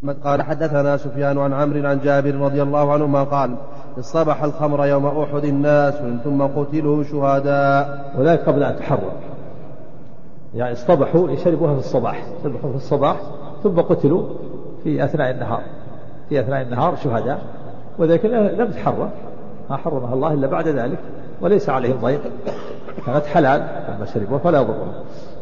قال حدثنا سفيان عن عمرو عن جابر رضي الله عنهما قال اصطبح الخمر يوم أحد الناس ثم قتلوا شهداء. وذلك قبل أن تحرم، يعني اصطبحوا يشربوها في الصباح، يصطبحوا في الصباح ثم قتلوا في أثناء النهار، في أثناء النهار شهداء، وذلك لم تحرم، ما حرمها الله إلا بعد ذلك، وليس عليهم ضيق، كانت حلال لما شربوها فلا يضرهم.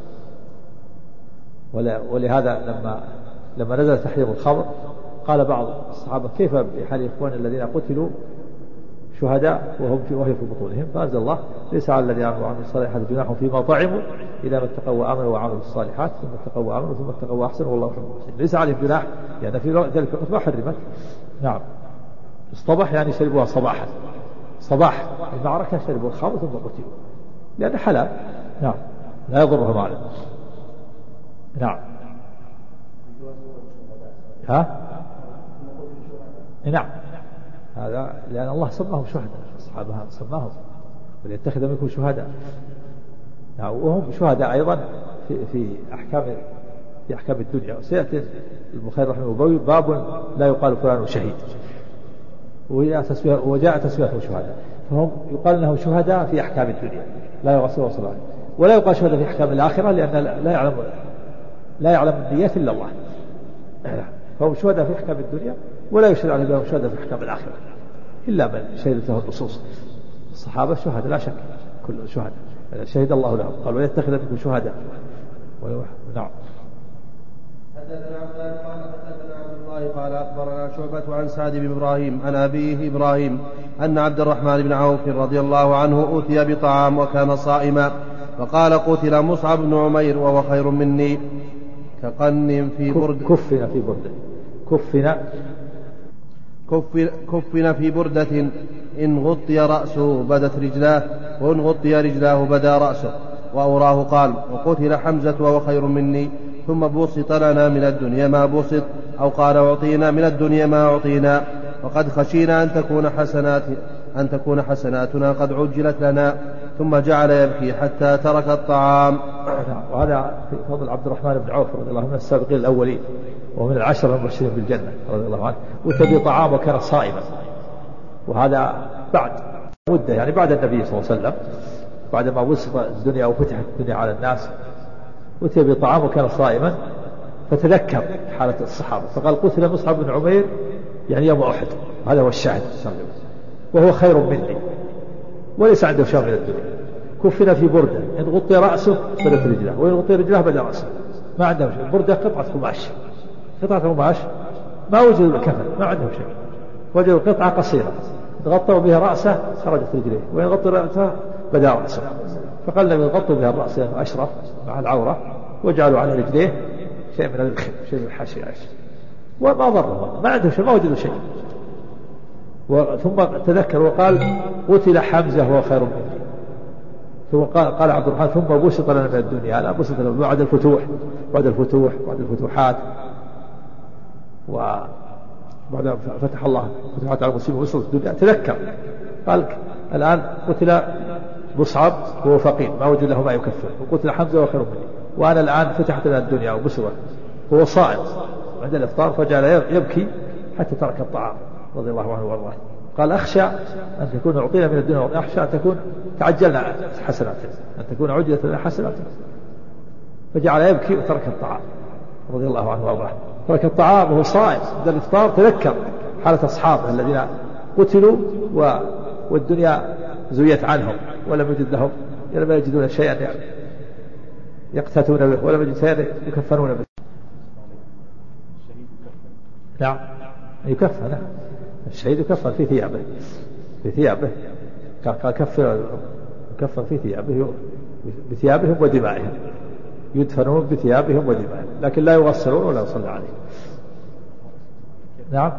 ولهذا لما نزل تحريم الخمر قال بعض الصحابة كيف بحال إخوان الذين قتلوا شهداء وهي في بطونهم، فأنزل الله ليس على الذين آمنوا وعملوا الصالحات جناح فيما طعموا إذا ما اتقوا وآمنوا وعملوا الصالحات ثم اتقوا وآمنوا ثم اتقوا وأحسنوا والله يحب المحسنين. ليس عليهم جناح يعني في ذلك الوقت ما حرمت. نعم، اصطبح يعني شربوها صباحا، صباح المعركة شربوا الخمر ثم قتلوا لأن حلال. نعم، لا يضرهم على. نعم. نعم، هذا لأن الله سماهم شهداء، الصحابة سماهم وليتخذ منكم شهداء. نعم، وهم شهداء أيضا في أحكام الدنيا. وسيأتي البخاري رحمه الله باب لا يقال فلان شهيد، وجاء تسميته شهداء، فهم يقال انهم شهداء في أحكام الدنيا لا يغسل وصلاة، ولا يقال شهداء في أحكام الآخرة لأن لا يعلم النيات إلا الله، فهم شهداء في أحكام الدنيا ولا يشهد عليهم بأنهم شهداء في أحكام الآخرة إلا من شهدت له النصوص. الصحابة شهداء لا شك، كل شهداء شهد الله لهم، قال ويتخذ منكم شهداء. نعم. حدثنا عبد الله قال أخبرنا شعبة عن سعد بن إبراهيم عن أبيه إبراهيم أن عبد الرحمن بن عوف رضي الله عنه أتي بطعام وكان صائما، فقال قتل مصعب بن عمير وهو خير مني كقن في برد. كفن في بردة، كفن في بردة إن غطي رأسه بدت رجلاه وإن غطي رجلاه بدا رأسه. وأوراه قال وقتل حمزة وهو خير مني ثم بسط لنا من الدنيا ما بسط، أو قال أعطينا من الدنيا ما أعطينا، وقد خشينا أن تكون حسناتنا قد عجلت لنا. ثم جعل يبكي حتى ترك الطعام. وهذا في فضل عبد الرحمن بن عوف رضي الله عنه من السابقين الأولين ومن العشرة المبشرين بالجنة رضي الله عنه، وتبي طعام وكان صائما، وهذا بعد مدة يعني بعد النبي صلى الله عليه وسلم، بعد ما وسط الدنيا وفتحت الدنيا على الناس، وتبي طعام وكان صائما، فتذكر حالة الصحابة فقال قتل مصعب بن عمير يعني يوم أحد، هذا هو الشاهد، وهو خير مني وليس عنده شيء من الدنيا. كفن في بردة إن غطي رأسه بدت رجله وإن غطي رجله بدا رأسه، ما عنده شيء. بردة قطعة قماش ما وجدوا الكفن، ما عندهم شيء، وجدوا قطعة قصيرة غطوا بها رأسه خرجت رجليه، وإن غطوا رأسه بدا رأسه، فقال لهم غطوا بها الرأس أشرف مع العورة وجعلوا على رجليه شيء من الخير، شيء من الحاشية، وما ضرهم، ما عندهم شيء، ما وجدوا شيء. ثم تذكر وقال قتل حمزة وهو خير مني. ثم قال عبد الرحمن ثم بسط لنا من الدنيا، لا بسط لنا بعد الفتوحات وبعد فتح الله فتحات على المسلمين ووصلت الدنيا. تذكر قال الآن قتل مصعب وهو فقير ما وجد له ما يكفر، وقتل حمزة وهو خير مني، وأنا الآن فتحت لنا الدنيا وبسطت وهو صائم عند الإفطار، فجعل يبكي حتى ترك الطعام رضي الله عنه وارضاه. قال أخشى أن تكون أعطينا من الدنيا، وأخشى أن تكون تعجلنا حسناتنا، أن تكون عجلت لنا حسناتنا، فجعل يبكي وترك الطعام رضي الله عنه وارضاه. ترك الطعام وهو صائم عند الإفطار. تذكر حالة أصحابه الذين قتلوا والدنيا زويت عنهم ولم يجد لهم، لم يجدون شيئا يقتاتون به ولم يجد شيئا يكفنون به. نعم، يكفن الشهيد، يكفن في ثيابه قال كفن في ثيابه بثيابهم ودمائهم، يدفنون بثيابهم ودمائهم، لكن لا يغسلون ولا يصلى عليهم. نعم،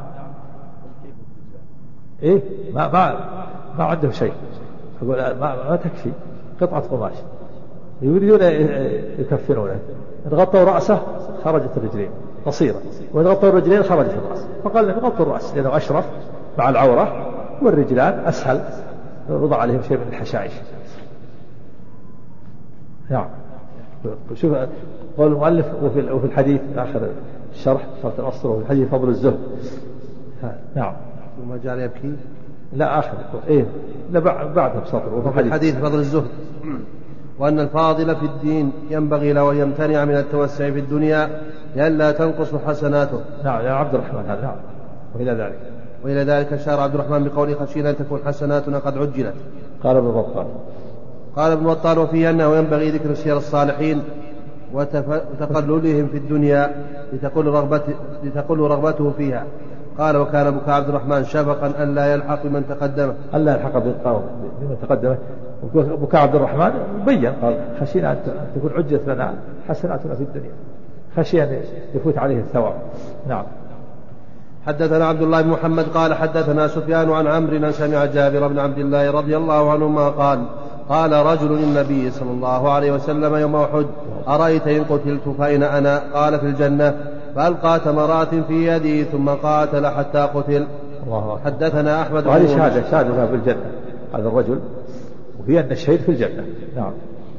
إيه ما عندهم شيء، يقول ما تكفي قطعة قماش، يريدون يكفنونه. إن غطوا رأسه خرجت الرجلين قصيرة، وإن غطوا الرجلين خرجت الرأس، فقال لهم غطوا الرأس لأنه أشرف مع العورة، والرجلان أسهل وضع عليهم شيء من الحشائش. نعم. شوف قول المؤلف وفي الحديث آخر الشرح شرح الأصل وفي الحديث فضل الزهد. نعم. ثم جعل يبكي. لا آخر إيه لا بعدها بسطر وفي الحديث فضل الزهد وأن الفاضل في الدين ينبغي له أن يمتنع من التوسع في الدنيا لئلا تنقص حسناته. نعم يا عبد الرحمن هذا. نعم. وإلى ذلك أشار عبد الرحمن بقوله خشينا أن تكون حسناتنا قد عجلت. قال ابن بطال وفيه أنه ينبغي ذكر سير الصالحين وتقللهم في الدنيا لتقل رغبته فيها. قال وكان بكاء عبد الرحمن شفقا أن لا يلحق بمن تقدمه. ألا يلحق بمن تقدمه. بكاء عبد الرحمن بين قال خشينا أن تكون عجلت لنا حسناتنا في الدنيا، خشي أن يفوت عليه الثواب. نعم. حدثنا عبد الله بن محمد قال حدثنا سفيان عن عمرو سمع جابر بن عبد الله رضي الله عنهما قال رجل للنبي صلى الله عليه وسلم يوم أحد أرأيت إن قتلت فأين أنا؟ قال في الجنة. فألقى تمرات في يدي ثم قاتل حتى قتل. حدثنا أحمد وهذه شهادة في الجنة هذا الرجل، وهي أن الشهيد في الجنة. نعم.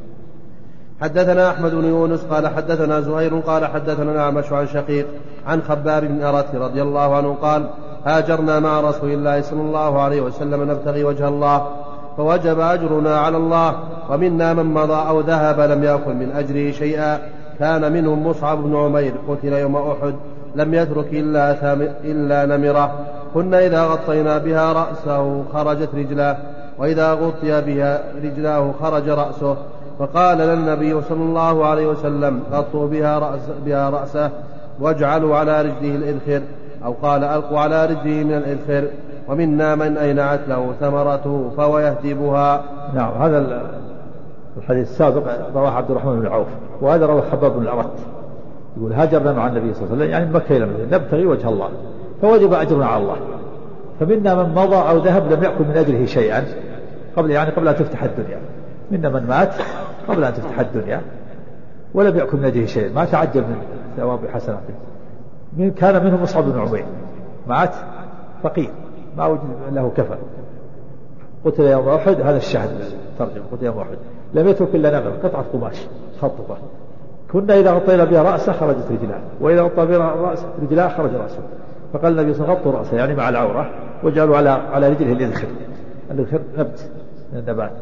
حدثنا أحمد بن يونس قال حدثنا زهير قال حدثنا الأعمش عن شقيق عن خباب بن أرت رضي الله عنه قال هاجرنا مع رسول الله صلى الله عليه وسلم نبتغي وجه الله فوجب أجرنا على الله، ومنا من مضى أو ذهب لم يأكل من أجره شيئا. كان منهم مصعب بن عمير قتل يوم أحد لم يترك إلا نمرة كنا إذا غطينا بها رأسه خرجت رجلاه وإذا غطي بها رجلاه خرج رأسه. فقال لنا النبي صلى الله عليه وسلم غطوا بها رأسه واجعلوا على رجله الإذخر، أو قال ألقوا على رجله من الإذخر. ومنا من أينعت له ثمرته فهو يهدبها. نعم. هذا الحديث السابق رواه عبد الرحمن بن عوف، وهذا رواه خباب بن الأرت يقول هاجرنا مع النبي صلى الله عليه وسلم يعني مكة إلى مدينة نبتغي وجه الله فوجب أجرنا على الله، فمنا من مضى أو ذهب لم يأكل من أجره شيئا قبل أن تفتح الدنيا. منا من مات قبل أن تفتح الدنيا ولم يأكل من أجره شيئا، ما تعجل من ثواب حسناته. كان منهم مصعب بن عمير مات فقير ما وجد له كفن قتل يوم أحد. هذا الشاهد ترجم قتل يوم أحد لم يترك إلا نمر قطعة قماش خطفة كنا إذا غطينا بها رأسه خرجت رجلاه وإذا غطى بها رجلاه خرج رأسه. فقال النبي صلى الله عليه وسلم غطوا رأسه يعني مع العورة وجعلوا على رجله الإذخر. الإذخر نبت من النبات.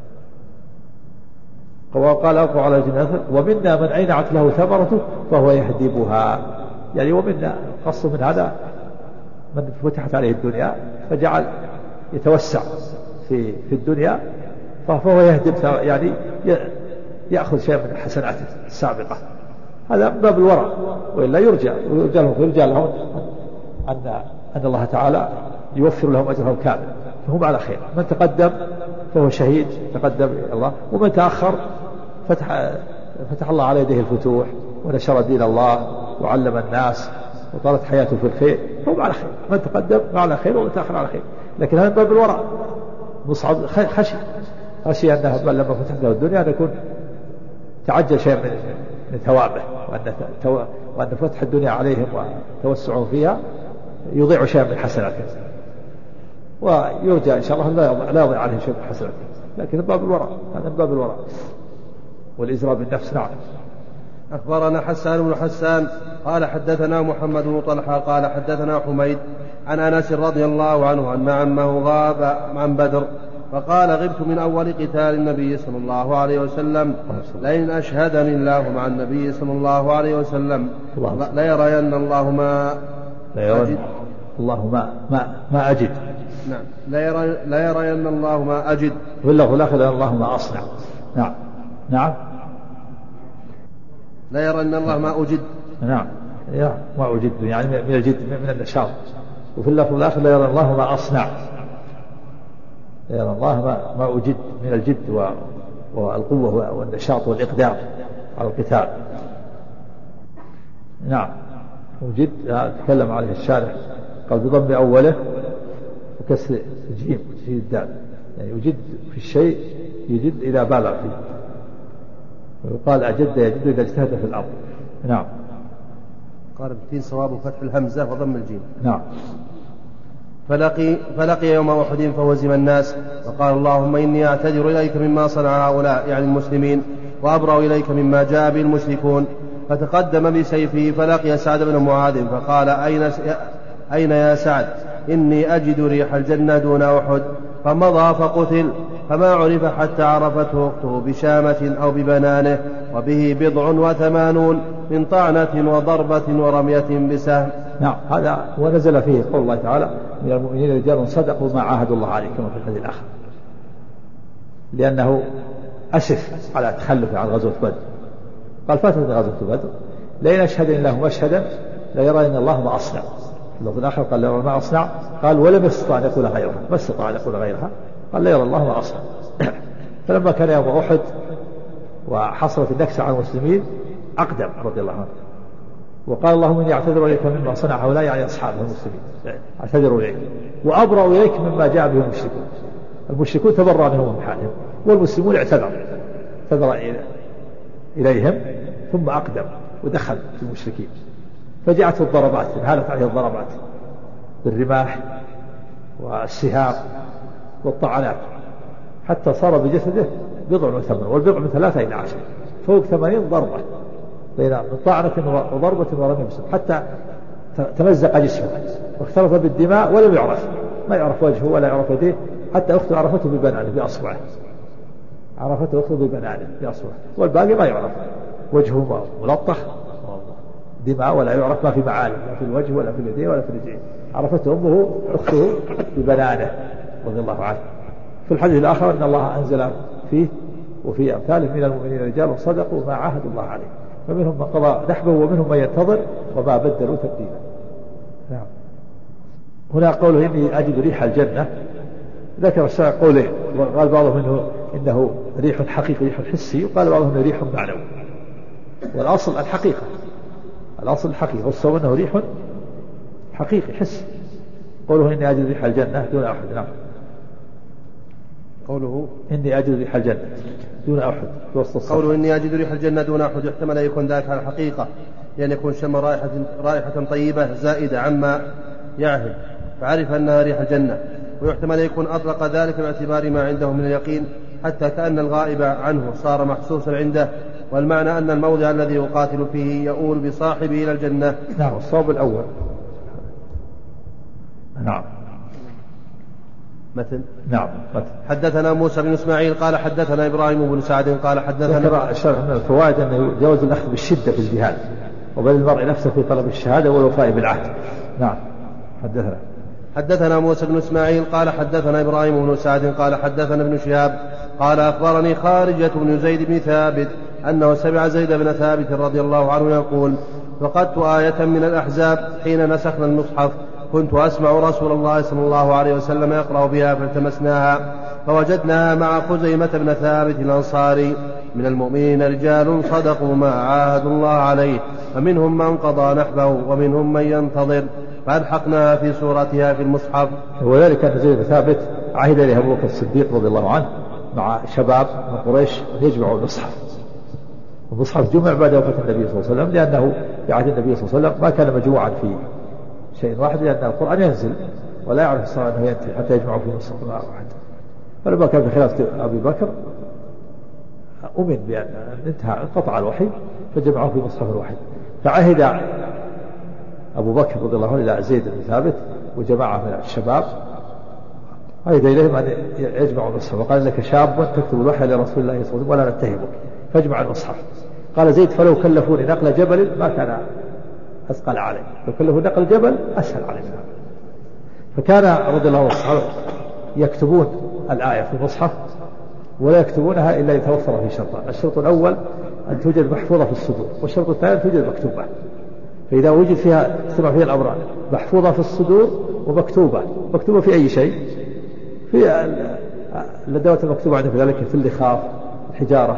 وقال ألقوا على رجله الإذخر. ومنا من أينعت له ثمرته فهو يهدبها، يعني ومنا قص من هذا من فتحت عليه الدنيا فجعل يتوسع في الدنيا فهو يهدب يعني يأخذ شيء من حسناته السابقة. هذا باب الورع، وإلا يرجى لهم أن الله تعالى يوفر لهم أجرهم كامل فهم على خير. من تقدم فهو شهيد تقدم الله، ومن تأخر فتح الله على يديه الفتوح ونشر دين الله وعلم الناس وطالت حياته في الخير فهم على خير. من تقدم على خير ومن تأخر على خير. لكن هذا باب الورع. مصعب خشي أنه لما فتحت له الدنيا أن يكون تعجل شيء من ثوابه، وأن فتح الدنيا عليهم وتوسعهم فيها يضيع شيء من حسناته، ويرجى إن شاء الله لا يضيع عليه شيء من حسناته. لكن باب الورع هذا باب الورع والإزراء بالنفس. نعم. أخبرنا حسان بن حسان قال حدثنا محمد بن طلحة قال حدثنا حميد عن أنس رضي الله عنه أن عمه غاب عن بدر فقال غبت من أول قتال النبي صلى الله عليه وسلم لئن أشهدني الله مع النبي صلى الله عليه وسلم ليرين الله ما أجد. ما أجد. نعم. ليرين الله ما أجد. والله الآخر الله ما أصنع. نعم. لا يرى أن الله ما أجد. نعم ما أجد يعني من الجد من النشاط. وفي اللفظ الآخر لا يرى الله ما أصنع. لا يرى الله ما أجد من الجد والقوة والنشاط والإقدام على القتال. نعم. وجد تكلم عليه الشارح قال بضم أوله وكسر الجيم في الدال، يعني يجد في الشيء يجد إذا بالغ فيه، ويقال أجد يجد إذا اجتهد في الأرض. نعم. قال بالتين صواب فتح الهمزة وضم الجيم. نعم. فلقي يوم أحد فوزم الناس فقال اللهم إني أعتذر إليك مما صنع هؤلاء يعني المسلمين وأبرأ إليك مما جاء به المشركون. فتقدم بسيفه فلقي سعد بن معاذ فقال أين يا سعد؟ إني أجد ريح الجنة دون أحد. فمضى فقتل، فما عرف حتى عرفته أخته بشامة أو ببنانه، وبه 87 من طعنة وضربة ورمية بسهم. نعم. هذا ونزل فيه قول الله تعالى: من المؤمنين رجال صدقوا ما عاهدوا الله عليه، كما في الحديث الآخر، لأنه أسف على تخلف عن غزوة بدر. قال: فاتت غزوة بدر لئن أشهد الله مشهدا ليرين الله ما أصنع. في الآخر قال: لا ما أصنع. قال: ولم يستطع أن يقول غيرها، ما استطاع أن يقول غيرها. قال: لا يرى الله ما أصنع. فلما كان يوم أحد وحصلت النكسة على المسلمين أقدم رضي الله عنه وقال: اللهم إني أعتذر إليك مما صنع هؤلاء، يعني أصحاب المسلمين، أعتذر إليك وأبرأ إليك مما جاء به المشركون. المشركون تبرأ منهم من حالهم، والمسلمون اعتذر إليهم، ثم أقدم ودخل في المشركين. فجاءت الضربات، انهالت عليه الضربات بالرماح والسهام والطعنات، حتى صار بجسده 80، والبضع من 3 إلى 10، فوق 80 ضربة من طعنة وضربة ورمي بسهم، حتى تمزق جسمه واختلط بالدماء، ولم يعرف، ما يعرف وجهه ولا يعرف يديه، حتى أخته عرفته ببنانه بأصبعه، عرفته أخته ببنانه بأصبعه، والباقي ما يعرف، وجهه ملطخ دماء ولا يعرف ما في معالم، لا في الوجه ولا في اليدين ولا في الرجلين. عرفته أمه أخته ببنانه رضي الله عنه. في الحديث الآخر أن الله أنزل فيه وفي أمثاله: من المؤمنين رجال صدقوا ما عاهدوا الله عليه، فمنهم من قضى نحبه ومنهم من ينتظر وما بدلوا تبديلا. نعم. هنا قوله: إني أجد ريح الجنة، ذكر الشرع قوله، قال بعضهم إنه ريح حقيقي ريح حسي، وقال بعضهم إنه ريح معنوي، والأصل الحقيقة، الأصل الحقيقة، والصواب أنه ريح حقيقي حسي. قوله: إني أجد ريح الجنة دون أحد. نعم. قوله: إني أجد ريح الجنة دون أحد في وسط الصف. قوله: إني أجد ريح الجنة دون أحد يحتمل أن يكون ذلك على الحقيقة، لأن يكون شم رائحة طيبة زائدة عما يعهد فعرف أنها ريح الجنة، ويحتمل أن يكون أطلق ذلك باعتبار ما عنده من اليقين، حتى كأن الغائب عنه صار محسوسا عنده، والمعنى أن الموضع الذي يقاتل فيه يؤول بصاحبه إلى الجنة. نعم. الصواب الأول. نعم. مثل. نعم. مثل. حدثنا موسى بن إسماعيل قال حدثنا إبراهيم بن سعد قال حدثنا. ذكر الشرح من الفوائد أنه جواز الأخذ بالشدة في الجهاد، وبذل المرء نفسه في طلب الشهادة والوفاء بالعهد. نعم. حدثنا موسى بن إسماعيل قال حدثنا إبراهيم بن سعد قال حدثنا ابن شهاب قال أخبرني خارجة بن زيد بن ثابت أنه سمع زيد بن ثابت رضي الله عنه يقول: فقدت آية من الأحزاب حين نسخنا المصحف، كنت أسمع رسول الله صلى الله عليه وسلم يقرأ بها، فالتمسناها فوجدناها مع خزيمة بن ثابت الأنصاري: من المؤمنين رجال صدقوا ما عاهدوا الله عليه، فمنهم من قضى نحبه ومنهم من ينتظر، فألحقناها في سورتها في المصحف. وذلك أن زيد بن ثابت عهد إليه أبو بكر الصديق رضي الله عنه مع شباب من قريش يجمعوا المصحف، المصحف جمع بعد وفاة النبي صلى الله عليه وسلم، لأنه في عهد النبي صلى الله عليه وسلم ما كان مجموعا في شيء واحد، لأن القرآن ينزل ولا يعرف الصلاة أنه ينتهي حتى يجمعوا في مصحف واحد. فلما كان في خلافة أبي بكر أمن بأن انقطع الوحي فجمعوه في مصحف واحد، فعهد أبو بكر رضي الله عنه إلى زيد بن ثابت وجماعة من الشباب، عهد إليهم أن يجمعوا المصحف، وقال: لك شاب تكتب الوحي لرسول الله صلى الله عليه وسلم ولا نتهمك، فاجمع المصحف. قال زيد: فلو كلفوني نقل جبل ما كان أثقل علي، لو كلفوا نقل جبل أسهل علي منها. فكان رضي الله عنه يكتبون الآية في المصحف ولا يكتبونها إلا يتوفر في شرطان: الشرط الأول أن توجد محفوظة في الصدور، والشرط الثاني أن توجد مكتوبة. فإذا وجد فيها اجتمع فيها الأمران: محفوظة في الصدور ومكتوبة. مكتوبة في أي شيء؟ في الأدوات المكتوبة عندنا في ذلك في اللخاف، الحجارة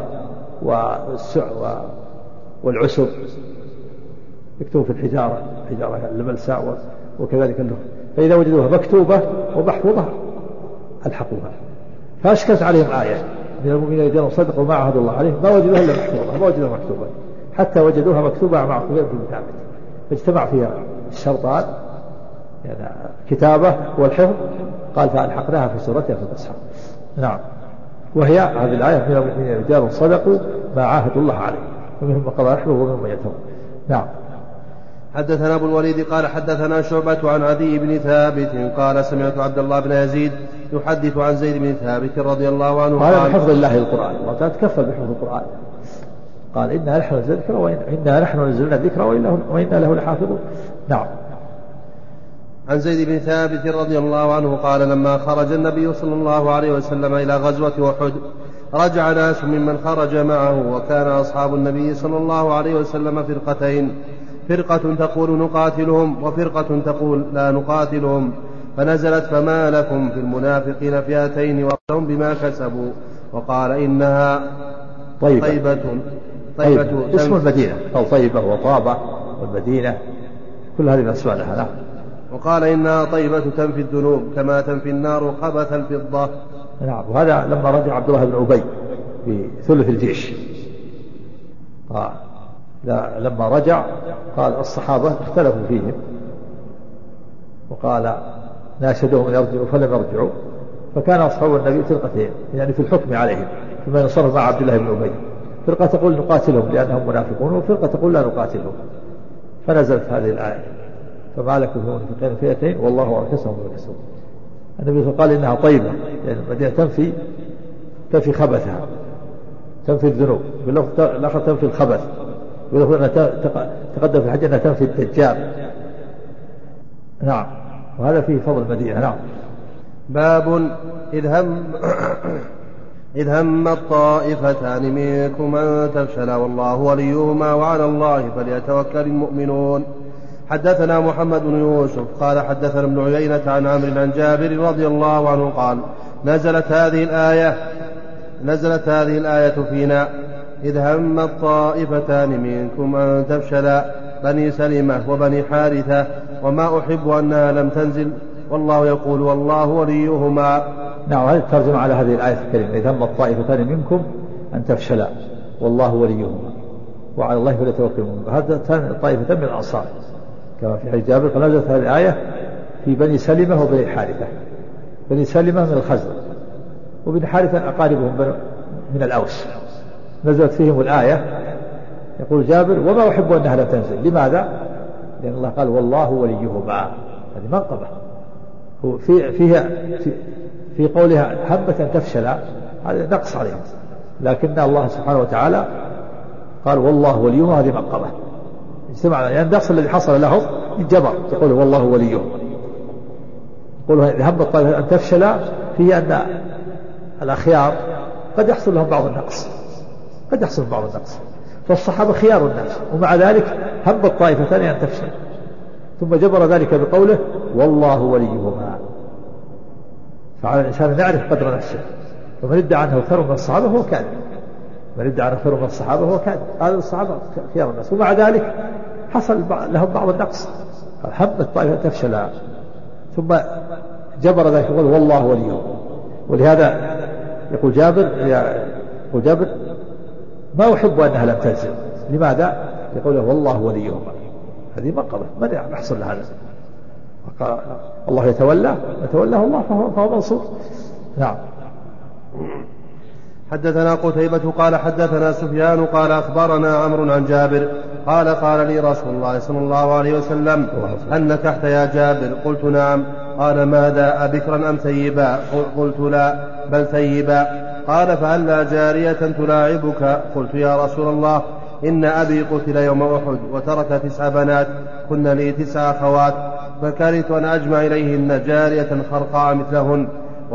والعسب، يكتبوا في الحجارة الملساء وكذلك اللخ. فإذا وجدوها مكتوبة ومحفوظة ألحقوها. فأشكلت عليهم آية: من المؤمنين رجال صدقوا ما عاهدوا الله عليه، ما وجدوها إلا محفوظة، ما وجدوها مكتوبة، حتى وجدوها مكتوبة مع خزيمة بن ثابت، فاجتمع فيها الشرطان، يعني كتابة والحفظ. قال: فألحقناها في سورتها في المصحف. نعم. وهي هذه الآية: من المؤمنين رجال صدقوا ما عاهدوا الله عليه. فمنهم من قضى نحبه ومنهم من ينتظر. نعم. حدثنا أبو الوليد قال حدثنا شعبة عن عدي بن ثابت قال سمعت عبد الله بن يزيد يحدث عن زيد بن ثابت رضي الله عنه قال بحفظ الله القرآن، الله تعالى تكفل بحفظ القرآن، قال إنا نحن نزلنا الذكر وإنا نحن نزلنا الذكر وإنا له لحافظون. نعم. عن زيد بن ثابت رضي الله عنه قال لما خرج النبي صلى الله عليه وسلم إلى غزوة أحد رجع ناس ممن خرج معه، وكان أصحاب النبي صلى الله عليه وسلم فرقتين، فرقة تقول نقاتلهم وفرقة تقول لا نقاتلهم، فنزلت فما لكم في المنافقين فئتين وهم بما كسبوا، وقال إنها طيبة اسم المدينة أو طيبة وطابة والمدينة كل هذه الأسماء لها. نعم. وقال إنها طيبة تنفي الذنوب كما تنفي النار خبث الفضة. نعم. وهذا لما رجع عبد الله بن أبي بثلث الجيش لما رجع قال الصحابة اختلفوا فيهم، وقال ناشدهم أن يرجعوا فلم يرجعوا، فكان أصحاب النبي فرقتين يعني في الحكم عليهم فيما ينصرف مع عبد الله بن أبي، فرقة تقول نقاتلهم لأنهم منافقون، وفرقة تقول لا نقاتلهم، فنزلت هذه الآية فما لكم في المنافقين فئتين والله أركسهم بما كسبوا. النبي قال إنها طيبة يعني المدينة تنفي خبثها، تنفي الذنوب، بالآخر تنفي الخبث، ويقول أنها تقدم في الحج أنها تنفي الدجال. نعم. وهذا فيه فضل المدينة. نعم. باب إذ هم الطائفتان منكم أن تفشلا والله وليهما وعلى الله فليتوكل المؤمنون. حدثنا محمد بن يوسف قال حدثنا ابن عيينة عن عمرو عن جابر رضي الله عنه قال نزلت هذه الآية فينا إذ هم الطائفتان منكم أن تفشلا بني سلمة وبني حارثة وما أحب أنها لم تنزل والله يقول والله وليهما. نعم. هذه الترجمة على هذه الآية الكريمة إذ هم الطائفتان منكم أن تفشلا والله وليهما وعلى الله فليتوكل المؤمنون. هذا طائفتان من الأنصار كما في حديث جابر. فنزلت هذه الآية في بني سلمة وبني حارثة. بني سلمة من الخزرج وبني حارثة أقاربهم من الأوس. نزلت فيهم الآية يقول جابر وما أحب أنها لا تنزل. لماذا؟ لأن الله قال والله وليهما، هذه منقبة في قولها همة تفشل هذا نقص عليهم، لكن الله سبحانه وتعالى قال والله وليهما، هذه منقبة اجتمع يعني النقص الذي حصل لهم الجبر يقول والله وليهما. يقول هم الطائفة أن تفشل فيه أن الأخيار قد يحصل لهم بعض النقص، فالصحابة خيار الناس ومع ذلك هم الطائفتان أن تفشل، ثم جبر ذلك بقوله والله وليهما. فعلى الإنسان أن يعرف قدر نفسه، ومن ادعى عنه خير من الصحابة هو كاذب، هذا الصحابة خيار الناس ومع ذلك حصل لهم بعض النقص، هم الطائفة تفشل، ثم جبر ذلك يقول والله وليهما. ولهذا يقول جابر ما أحب أنها لم تنزل. لماذا؟ يقول والله وليهما، هذه منقبة من يحصل لهذا. الله يتولاه الله فهو منصور. نعم. حدثنا قتيبة قال حدثنا سفيان قال أخبرنا عمرو عن جابر قال لي رسول الله صلى الله عليه وسلم هل نكحت يا جابر؟ قلت نعم. قال ماذا أبكرا أم ثيبا؟ قلت لا بل ثيبا. قال فهل لا جارية تلاعبك؟ قلت يا رسول الله إن أبي قتل يوم أحد وترك 9 بنات كن لي 9 أخوات، فكرهت أن أجمع إليهن جارية خرقاء مثلهن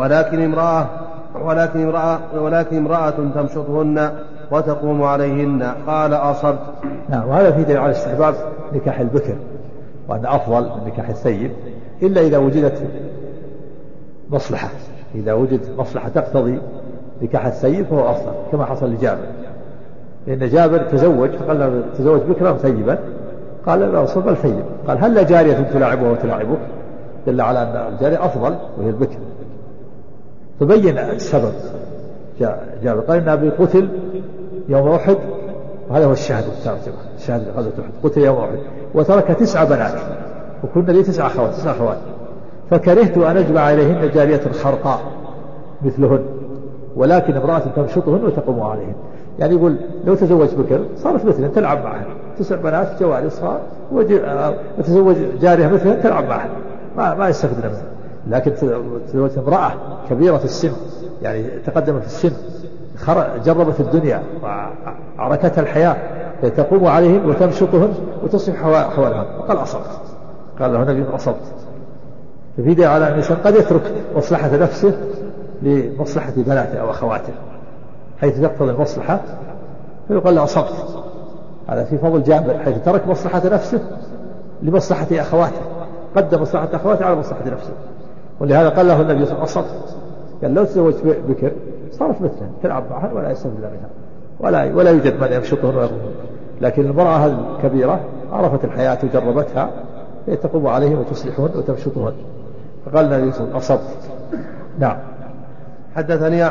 ولكن امرأة تمشطهن وتقوم عليهن. قال أصبت. نعم. وهذا في دليل على استحباب نكاح البكر وأن أفضل من نكاح الثيب، إلا إذا وجدت مصلحة، إذا وجد مصلحة تقتضي نكاح الثيب فهو أفضل، كما حصل لجابر، لأن جابر تزوج فقال له تزوج بكرا ثيبا، قال لا رسول بل ثيب. قال هل لا جارية تلاعبها وتلاعبك؟ دل على أن الجارية أفضل وهي البكر. فبين السبب جابر قال إن أبي قتل يوم أحد، وهذا هو الشاهد الترجمة، الشاهد غزوة أحد، قتل يوم أحد وترك 9 بنات وكن لي 9 أخوات، فكرهت أن أجمع إليهن جارية خرقاء مثلهن ولكن امرأة تمشطهن وتقوم عليهن. يعني يقول لو تزوج بكر صارت مثلا تلعب معها 9 بنات جواري صار، وتزوج جارية مثلا تلعب معها ما يستفدنا منها. لكن تزوج امرأة كبيرة في السن، يعني تقدمت في السن، جربت الدنيا وعركتها الحياة، تقوم عليهم وتمشطهم وتصلح حوالهم، وقال أصبت، قال له النبي أصبت. ففي دليل على أن الإنسان قد يترك مصلحة نفسه لمصلحة بناته أو أخواته، حيث تقتضي المصلحة فيقال له أصبت. هذا في فضل جابر، حيث ترك مصلحة نفسه لمصلحة أخواته، قدم مصلحة أخواته على مصلحة نفسه، ولهذا قال له النبي صلى الله عليه وسلم أصبت. قال لو تزوج بكر صارت مثلا تلعب معها ولا يستفيد منها، ولا يوجد من يمشطهن ويغضبهن. لكن المرأة الكبيرة عرفت الحياة وجربتها، تقوم عليهم وتصلحهن وتمشطهن، فقال النبي صلى الله عليه وسلم أصبت. نعم. حدثني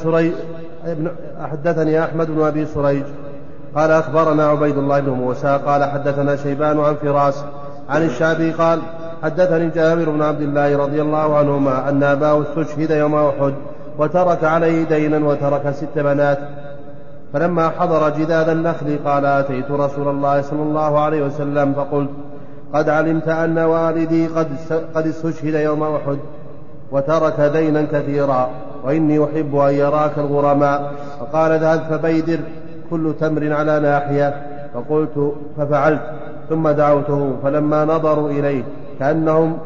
أحمد بن أبي سريج قال أخبرنا عبيد الله بن موسى قال حدثنا شيبان عن فراس عن الشعبي قال حدثني جابر بن عبد الله رضي الله عنهما أن أباه استشهد يوم أحد وترك عليه دينا وترك 6 بنات. فلما حضر جذاذ النخل قال أتيت رسول الله صلى الله عليه وسلم فقلت قد علمت أن والدي قد استشهد يوم أحد وترك دينا كثيرا، وإني أحب أن يراك الغرماء. فقال اذهب فبيدر كل تمر على ناحية. فقلت ففعلت، ثم دعوته فلما نظروا إليه كأنهم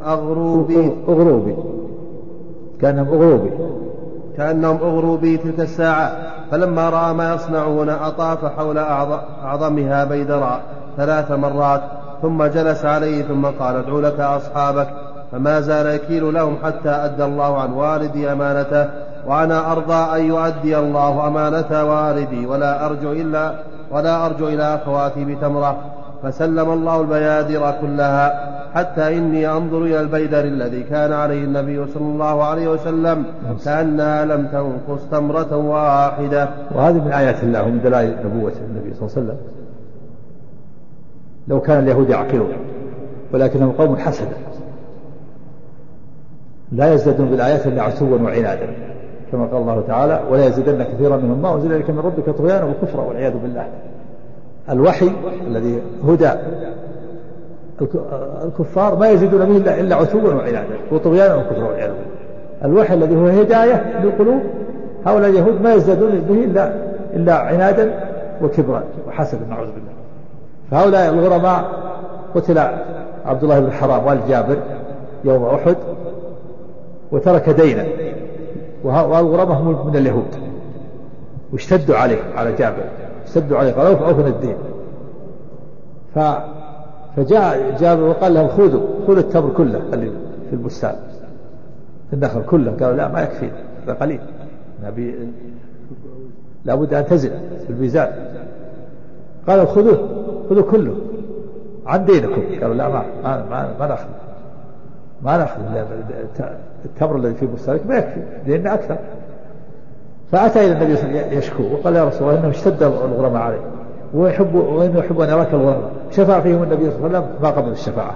أغروا بي تلك الساعة. فلما رأى ما يصنعون أطاف حول أعظمها بيدرا 3 مرات، ثم جلس عليه ثم قال ادعو لك أصحابك. فما زال يكيل لهم حتى أدى الله عن والدي أمانته، وأنا أرضى أن يؤدي الله أمانة والدي ولا أرجو إلى أخواتي بتمرة. فسلم الله البيادر كلها، حتى إني أنظر إلى البيدر الذي كان عليه النبي صلى الله عليه وسلم كأنها لم تنقص تمرة واحدة. وهذه من آيات الله ومن دلائل نبوة النبي صلى الله عليه وسلم. لو كان اليهود يعقلون ولكنهم قوم حسدة لا يزدادون بالآيات إلا عتوا وعنادا، كما قال الله تعالى ولا يزيدن كثيرا منهم ما أنزل إليك من ربك طغيانا وكفرا والعياذ بالله. الوحي الذي هدى الكفار ما يزيدون به إلا عتوا وعنادا وطغيانا وكفرا والعياذ بالله. الوحي الذي هو هداية للقلوب هؤلاء اليهود ما يزدادون به إلا عنادا وكبرا وحسدا نعوذ بالله. فهؤلاء الغرماء قتل عبد الله بن حرام والد جابر يوم أحد وترك دينا، والغرماء هم من اليهود، واشتدوا عليه على جابر، اشتدوا عليه قالوا أوفنا الدين. فجاء جابر وقال لهم خذوا التمر كله اللي في البستان في النخل كله. قالوا لا ما يكفي، هذا قليل، لا بد أن تزن في الميزان. قالوا خذوا كله عن دينكم. قالوا لا ما نأخذ التمر الذي في بستانك ما يكفي، لأنه أكثر. فأتى إلى النبي صلى الله عليه وسلم يشكو وقال يا رسول الله إنه اشتد الغرماء عليه وإنه يحب أن يراك الغرماء. شفع فيهم النبي صلى الله عليه وسلم ما قبل الشفاعة،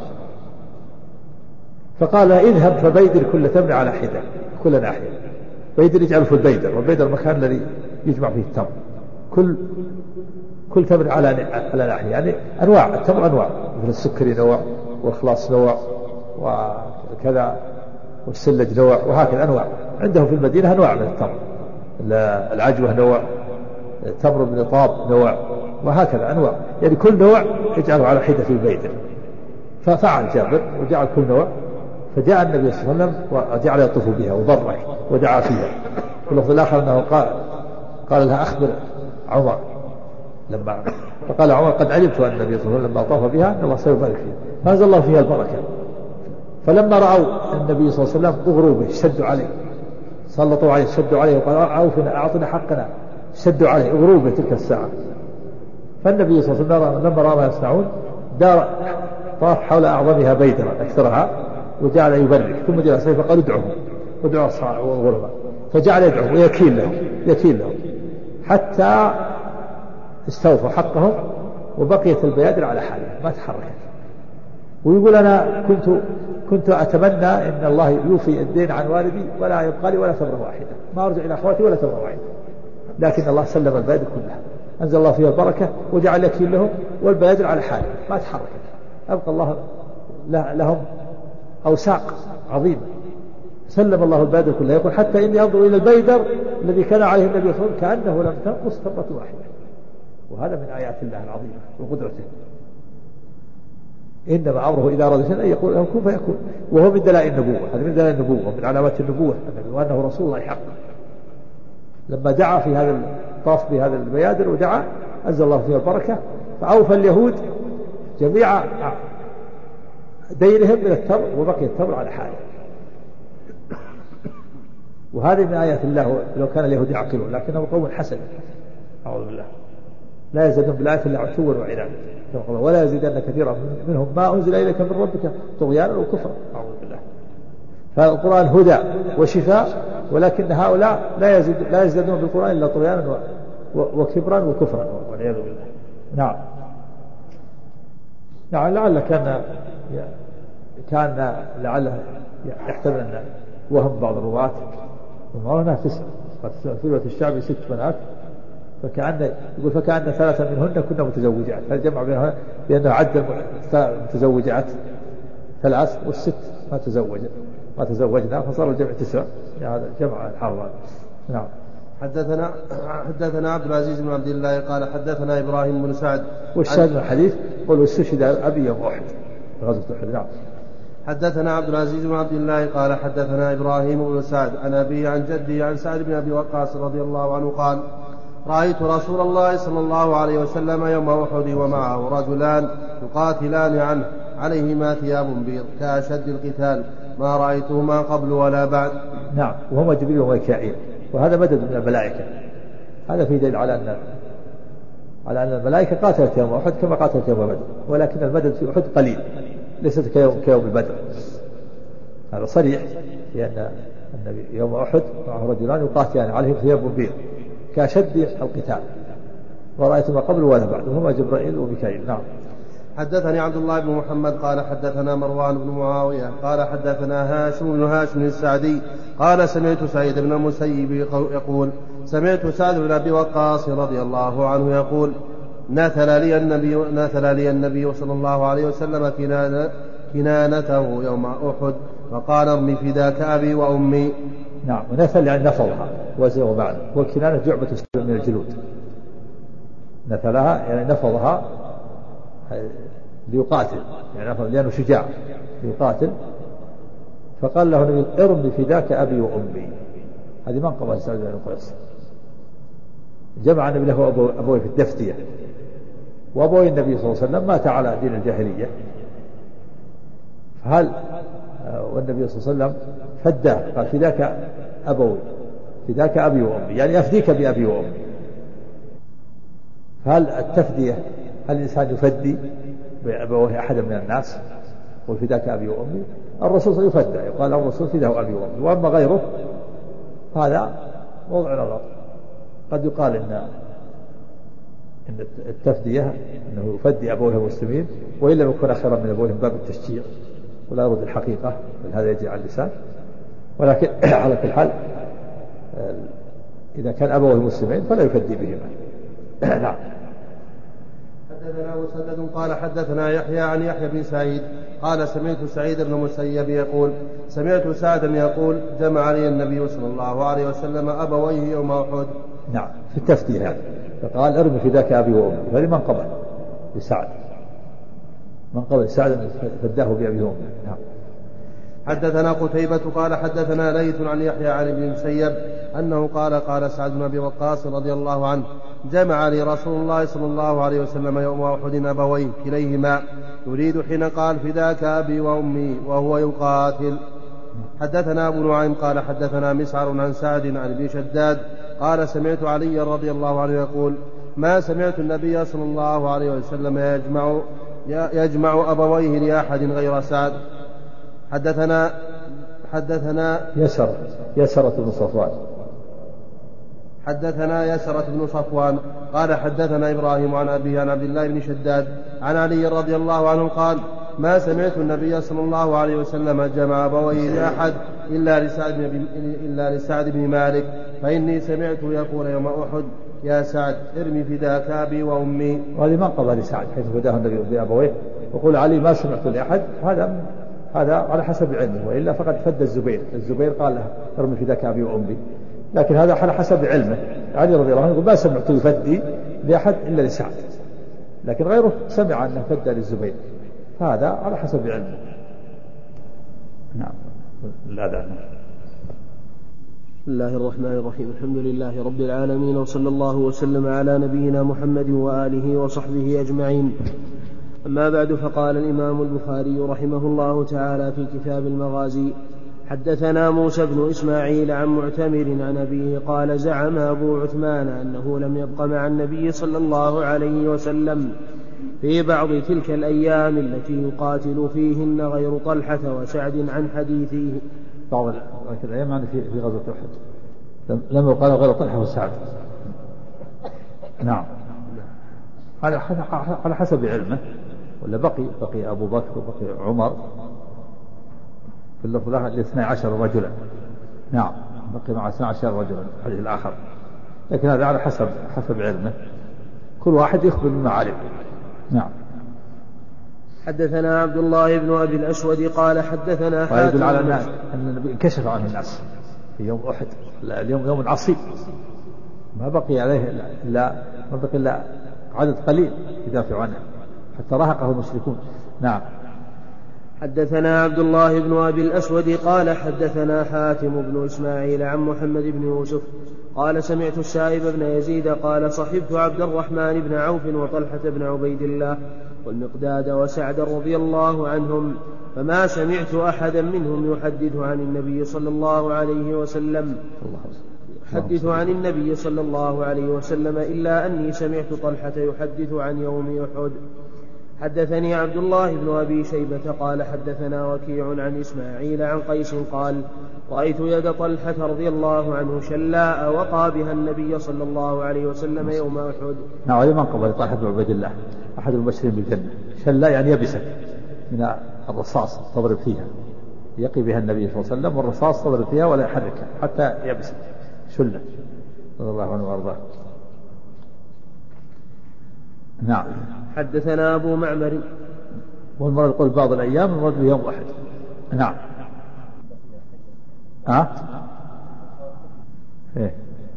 فقال اذهب فبيدر كل تمر على حدة كل ناحية. بيدر يجعله في البيدر، والبيدر المكان الذي يجمع فيه التمر. كل تمر على ناحية، يعني أنواع التمر أنواع، مثل السكري نوع والخلاص نوع وكذا والسلج نوع، وهكذا أنواع. عندهم في المدينة أنواع من التمر، العجوة نوع، تمر من طاب نوع، وهكذا أنواع، يعني كل نوع يجعله على حدة في البيدر. ففعل جابر وجعل كل نوع. فجاء النبي صلى الله عليه وسلم وجعل يطوف بها وبرك ودعا فيها. في اللفظ الآخر أنه قال لها أخبر عمر فقال عمر قد علمت أن النبي صلى الله عليه وسلم لما طاف بها أن الله سيبارك فيها، فأنزل الله فيها البركة. فلما رأوا النبي صلى الله عليه وسلم أغروا به، شدوا عليه، سلطوا عليه، شدوا عليه وقالوا عوفنا أعطنا حقنا، شدوا عليه، أغروا به تلك الساعة. فالنبي صلى الله عليه وسلم لما رأى ما يصنعون طاف حول أعظمها بيدرا أكثرها وجعل يبرك، ثم جلس عليه فقال ادعوا الصالح والغرباء، فجعل يدعو ويكيل لهم حتى استوفوا حقهم وبقيت البيادر على حالها ما تحركت. ويقول أنا كنت أتمنى أن الله يوفي الدين عن والدي ولا يبقى لي ولا تمرة واحدة، ما أرجع إلى أخواتي ولا تمرة واحدة، لكن الله سلم البلاد كلها، أنزل الله فيها البركة وجعل يكفي لهم والبلاد على حاله ما تحركت، أبقى الله لهم أوساق عظيمة، سلم الله البلاد كلها. يقول حتى إني أنظر إلى البيدر الذي كان عليه النبي صلى الله عليه وسلم كأنه لم تنقص ثمرة واحدة، وهذا من آيات الله العظيمة وقدرته. إنما أمره إذا أراد شيئا أن يقول له كن فيكون، وهو من دلائل النبوة، هذا من دلائل النبوة ومن علامات النبوة وأنه رسول الله حق. لما دعا في هذا الطاف بهذا البيادر ودعا أنزل الله فيها البركة، فأوفى اليهود جميع دينهم من التمر وبقي التمر على حاله. وهذه من آيات الله لو كان اليهود يعقلون، لكنه قوم حسن أعوذ بالله لا يزيدون بالآيات إلا عتوا وعنادا، ولا يزيدن كثيرا منهم ما أنزل إليك من ربك طغيانا وكفرا أعوذ بالله. فالقرآن هدى وشفاء، ولكن هؤلاء لا يزدادون بالقرآن إلا طغيانا وكبرا وكفرا والعياذ بالله. نعم. لعل كان لعله يحتمل أن وهم بعض الرواة ومعنا 9 قد ثلث الشعب 6 بنات، فكأن 3 منهن كنا متزوجات، فالجمع بينها بأنه عد متزوجات 3 والست ما تزوجنا فصار الجمع 9. هذا جمع الحرام. نعم. حدثنا عبد العزيز بن عبد الله قال حدثنا إبراهيم بن سعد. والشاهد من الحديث قل استشهد أبي يوم أحد غزوة أحد. نعم. حدثنا عبد العزيز بن عبد الله قال حدثنا إبراهيم بن سعد عن أبي عن جدي عن سعد بن أبي وقاص رضي الله عنه قال رأيت رسول الله صلى الله عليه وسلم يوم أحد ومعه رجلان يقاتلان عنه عليهما ثياب بيض كأشد القتال ما رأيتهما قبل ولا بعد. نعم. وهما جبريل وميكائيل، وهذا مدد من الملائكة. هذا في دليل على أن الملائكة قاتلت يوم أحد كما قاتلت يوم بدر، ولكن المدد في أحد قليل ليست كيوم بدر. هذا صريح لأن النبي يوم أحد معه رجلان يقاتلان عليهم ثياب بيض كأشد القتال ما رأيتهما قبل ولا بعد، وهما جبرائيل وميكائيل. نعم. حدثني عبد الله بن محمد قال حدثنا مروان بن معاوية قال حدثنا هاشم بن هاشم السعدي قال سمعت سعيد بن المسيب يقول سمعت سعد بن أبي وقاص رضي الله عنه يقول نثل لي النبي صلى الله عليه وسلم كنانته يوم أحد وقال ارمي فداك أبي وأمي. نعم. ونثل يعني نفضها وزن ومعنى، والكنانة جعبة من الجلود، نثلها يعني نفضها ليقاتل، يعني لأنه شجاع ليقاتل، فقال له النبي ارمي فداك أبي وأمي. هذه منقبة سعد بن قيس. جمع النبي له أبوي في الدفتية، وأبوي النبي صلى الله عليه وسلم مات على دين الجاهلية، فهل والنبي صلى الله عليه وسلم فداه قال فداك أبوي فداك أبي وأمي، يعني أفديك بأبي وأمي. فهل التفدية هل الإنسان يفدي بأبوه أحدا من الناس وفداك أبي وأمي؟ الرسول يفدى، يقال الرسول فداه أبي وأمي. وأما غيره هذا موضع نظر، قد يقال إن التفدية أنه يفدي أبوه المسلمين وإن لم يكن خيرا من أبوه من باب التشجيع ولا يرد الحقيقة، بل هذا يجي على اللسان. ولكن على كل حال إذا كان أبوه المسلمين فلا يفدي بهما. نعم. حدثنا مسدد قال حدثنا يحيى عن يحيى بن سعيد قال سمعت سعيد بن المسيب يقول سمعت سعدا يقول جمع لي النبي صلى الله عليه وسلم أبويه يوم أحد. نعم. في التفدية فقال ارمي فداك أبي وأمي، هذه منقبة لسعد، منقبة لسعد فداه بأبي وأمي. نعم. حدثنا قتيبة قال حدثنا ليث عن يحيى عن ابن المسيب أنه قال سعد بن أبي وقاص رضي الله عنه جمع لي رسول الله صلى الله عليه وسلم يوم أحد أبويه كليهما يريد حين قال فداك أبي وأمي وهو يقاتل. حدثنا أبو نعيم قال حدثنا مسعر عن سعد عن ابن شداد قال سمعت علي رضي الله عنه يقول ما سمعت النبي صلى الله عليه وسلم يجمع أبويه لأحد غير سعد. حدثنا يسرة بن صفوان حدثنا يسرة بن صفوان قال حدثنا إبراهيم عن أبيه عن عبد الله بن شداد عن علي رضي الله عنه قال ما سمعت النبي صلى الله عليه وسلم جمع أبويه لأحد إلا لسعد بن مالك فإني سمعت يقول يوم أحد يا سعد ارمي فداك أبي وأمي. وهذه منقبة لسعد حيث فداه النبي بأبويه. وقول علي ما سمعت لأحد، هذا على حسب علمه، وإلا فقد فد الزبير قال له ارمي فداك أبي وأمي، لكن هذا على حسب علمه. علي رضي الله عنه يقول ما سمعت يفدي لأحد إلا لسعد، لكن غيره سمع أنه فد للزبير، فهذا على حسب علمه. نعم. لا. بسم الله الرحمن الرحيم. الحمد لله رب العالمين، وصلى الله وسلم على نبينا محمد وآله وصحبه أجمعين. أما بعد، فقال الإمام البخاري رحمه الله تعالى في كتاب المغازي: حدثنا موسى بن إسماعيل عن معتمر عن أبيه قال: زعم أبو عثمان أنه لم يبق مع النبي صلى الله عليه وسلم في بعض تلك الأيام التي يقاتل فيهن غير طلحة وسعد عن حديثه. بعض الأيام يعني في غزوة أحد لم يقال غير طلحة وسعد. نعم، على حسب علمه. ولا بقي أبو بكر وبقي عمر في اللفظ 12 رجلا. نعم، بقي مع 12 رجلا الحديث الآخر، لكن هذا على حسب علمه، كل واحد يخبر بما علم. نعم. حدثنا عبد الله بن أبي الأسود قال حدثنا حاتم. ويدل على أن النبي انكشف عنه الناس في يوم أحد. اليوم يوم عصيب، ما بقي عليه إلا عدد قليل يدافع عنه حتى رهقه المشركون. نعم. حدثنا عبد الله بن أبي الأسود قال حدثنا حاتم بن إسماعيل عن محمد بن يوسف قال سمعت السائب بن يزيد قال صحبت عبد الرحمن بن عوف وطلحة بن عبيد الله والمقداد وسعد رضي الله عنهم، فما سمعت أحدا منهم يحدث عن النبي صلى الله عليه وسلم إلا أني سمعت طلحة يحدث عن يوم أحد. حدثني عبد الله بن أبي شيبة قال حدثنا وكيع عن إسماعيل عن قيس قال رأيت يد طلحة رضي الله عنه شلاء وقى بها النبي صلى الله عليه وسلم يوم أحد. نعم، هذه منقبة لطلحة بن عبيد الله أحد المبشرين بالجنة. شلاء يعني يبسك من الرصاص تضرب فيها، يقي بها النبي صلى الله عليه وسلم، والرصاص تضرب فيها ولا يحركها حتى يبسك شلة رضي الله عنه وارضاه. نعم. حدثنا أبو معمر. والمراد يقول بعض الأيام، المراد بيوم واحد. نعم. إيه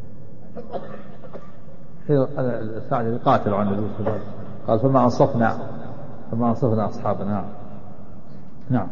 السعد يقاتل عن النبي صلى الله عليه وسلم قال فما أنصفنا أصحابنا. نعم.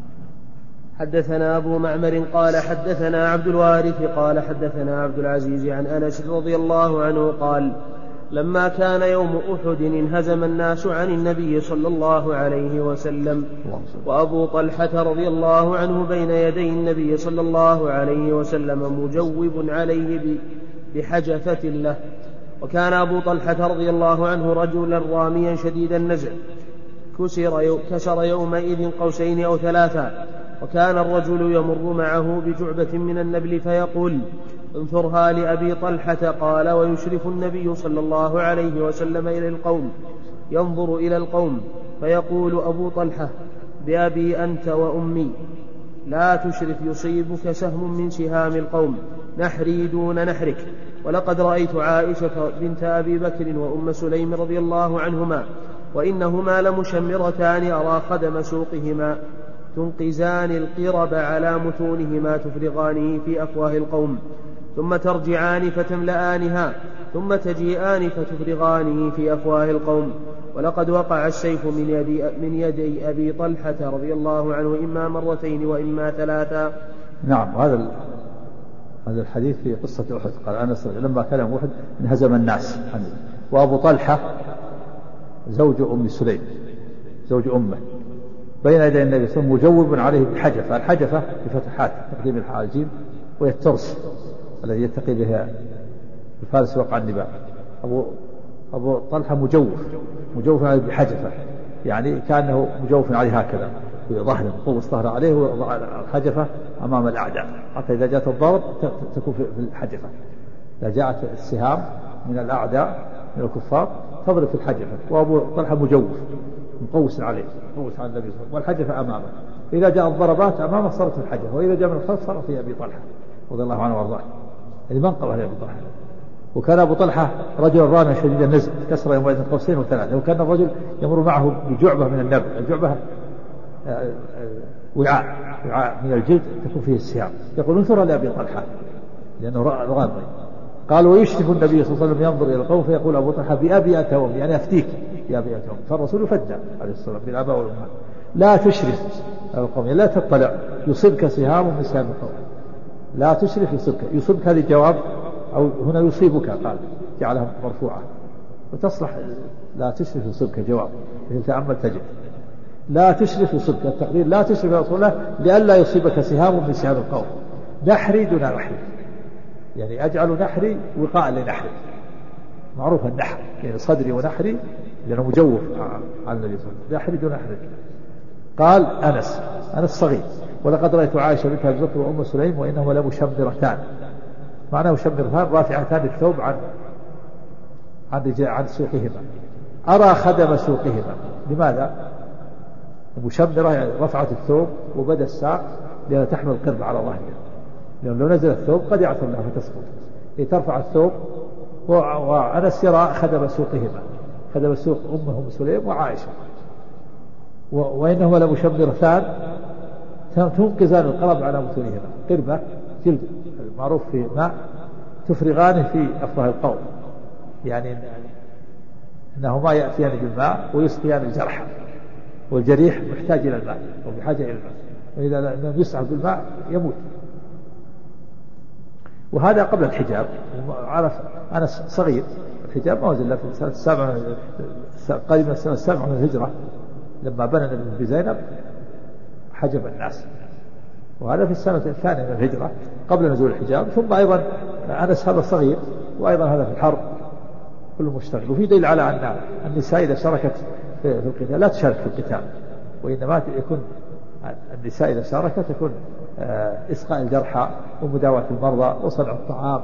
حدثنا أبو معمر قال حدثنا عبد الوارث قال حدثنا عبد العزيز عن أنس رضي الله عنه قال لما كان يوم أحد انهزم الناس عن النبي صلى الله عليه وسلم، وأبو طلحة رضي الله عنه بين يدي النبي صلى الله عليه وسلم مجوب عليه بحجفة له. وكان أبو طلحة رضي الله عنه رجلا راميا شديد النزع، كسر يومئذ قوسين أو ثلاثا، وكان الرجل يمر معه بجعبة من النبل فيقول انثرها لأبي طلحة. قال ويشرف النبي صلى الله عليه وسلم إلى القوم ينظر إلى القوم فيقول أبو طلحة بأبي أنت وأمي لا تشرف يصيبك سهم من سهام القوم، نحري دون نحرك. ولقد رأيت عائشة بنت أبي بكر وأم سليم رضي الله عنهما وإنهما لمشمرتان أرى خدم سوقهما تنقزان القرب على متونهما تفرغانه في أفواه القوم، ثم ترجعان فتملآنها، ثم تجيئان فتفرغانه في أفواه القوم. ولقد وقع السيف من يدي أبي طلحة رضي الله عنه إما مرتين وإما ثلاثا. نعم. هذا الحديث في قصة أحد. قال أنس لما كان يوم أحد انهزم الناس، وأبو طلحة زوج أم سليم زوج أمه بين يدي النبي صلى الله عليه وسلم مجوب عليه بحجفة. الحجفة بفتحات تقديم الحاجين، وهي الترس الذي يتقي بها الفارس وقع النبال. أبو طلحة مجوف عليه بحجفة، يعني كأنه مجوف عليه هكذا في ظهره، قوس ظهره عليه وضع الحجفة أمام الأعداء، حتى إذا جاءت الضرب تكون في الحجفة. إذا جاءت السهام من الأعداء من الكفار تضرب في الحجفة، وأبو طلحة مجوف مقوس عليه، قوس على النبي صلى الله عليه وسلم والحجفة أمامه. إذا جاء الضربات أمامه صارت في الحجفة، وإذا جاء من الخلف صار في أبي طلحة رضي الله عنه وارضاه. يعني منقبة لأبي طلحة. وكان أبو طلحة رجل رامع شديد النزع، كسر يومئذ قوسين وثلاثة. وكان الرجل يمر معه بجعبة من النبل، الجعبة وعاء من الجلد تكون فيه السهام، يقول انظر لأبي طلحة لأنه رامي. قال ويشرف النبي صلى الله عليه وسلم ينظر إلى القوم فيقول أبو طلحة بأبي أنت وأمي، يعني أفتيك بأبي أنت وأمي. فالرسول يفدى عليه الصلاة والسلام بالآباء والأمهات. لا تشرف القوم، لا تطلع يصيبك سهام من سهام القوم. لا تشرف يصيبك هذه جواب، أو هنا يصيبك قال جعلها مرفوعة وتصلح لا تشرف يصيبك جواب، تأمل تجد لا تشرف يصيبك. التقدير لا تشرف يا رسول الله لئلا يصيبك سهام من سهام القوم. نحري دون نحري، يعني أجعل نحري وقاء لنحري. معروف النحر يعني صدري ونحري لأنه مجوف عن النبي صلى الله عليه وسلم. نحري دون نحري. قال أنس صغير ولقد رأيت عائشة بنت أبي بكر وأم سليم وإنهما لمشمرتان. معناه مشمرتان رافعتان الثوب عن سوقهما. أرى خدم سوقهما. لماذا؟ مشمرة رفعت الثوب وبدأ الساق لأنها تحمل القرب على ظهرها، لأنه لو نزل الثوب قد يعثر لها فتسقط. ترفع الثوب. وأنس يرى خدم سوقهما، خدم سوق أم سليم وعائشة. وإنهما لمشمرتان تنقذان القرب على متونهما. قربة جلد معروف في ماء تفرغانه في أفواه القوم، يعني أنهما يأتيان بالماء ويسقيان الجرح، والجريح محتاج إلى الماء وبحاجة إلى الماء، وإذا لم يسعف بالماء يموت. وهذا قبل الحجاب. عرف أنا صغير، الحجاب ما وزل في السنة السابعة قريب من السنة السابعة من الهجرة لما بنى النبي بزينب حجب الناس، وهذا في السنة الثانية من الهجرة قبل نزول الحجاب. ثم أيضا أنس هذا صغير، وأيضا هذا في الحرب كله مشتغل. وفي دليل على أن النساء إذا شاركت في القتال لا تشارك في القتال، وإنما يكون النساء إذا شاركت تكون إسقاء الجرحى ومداواة المرضى وصنع الطعام.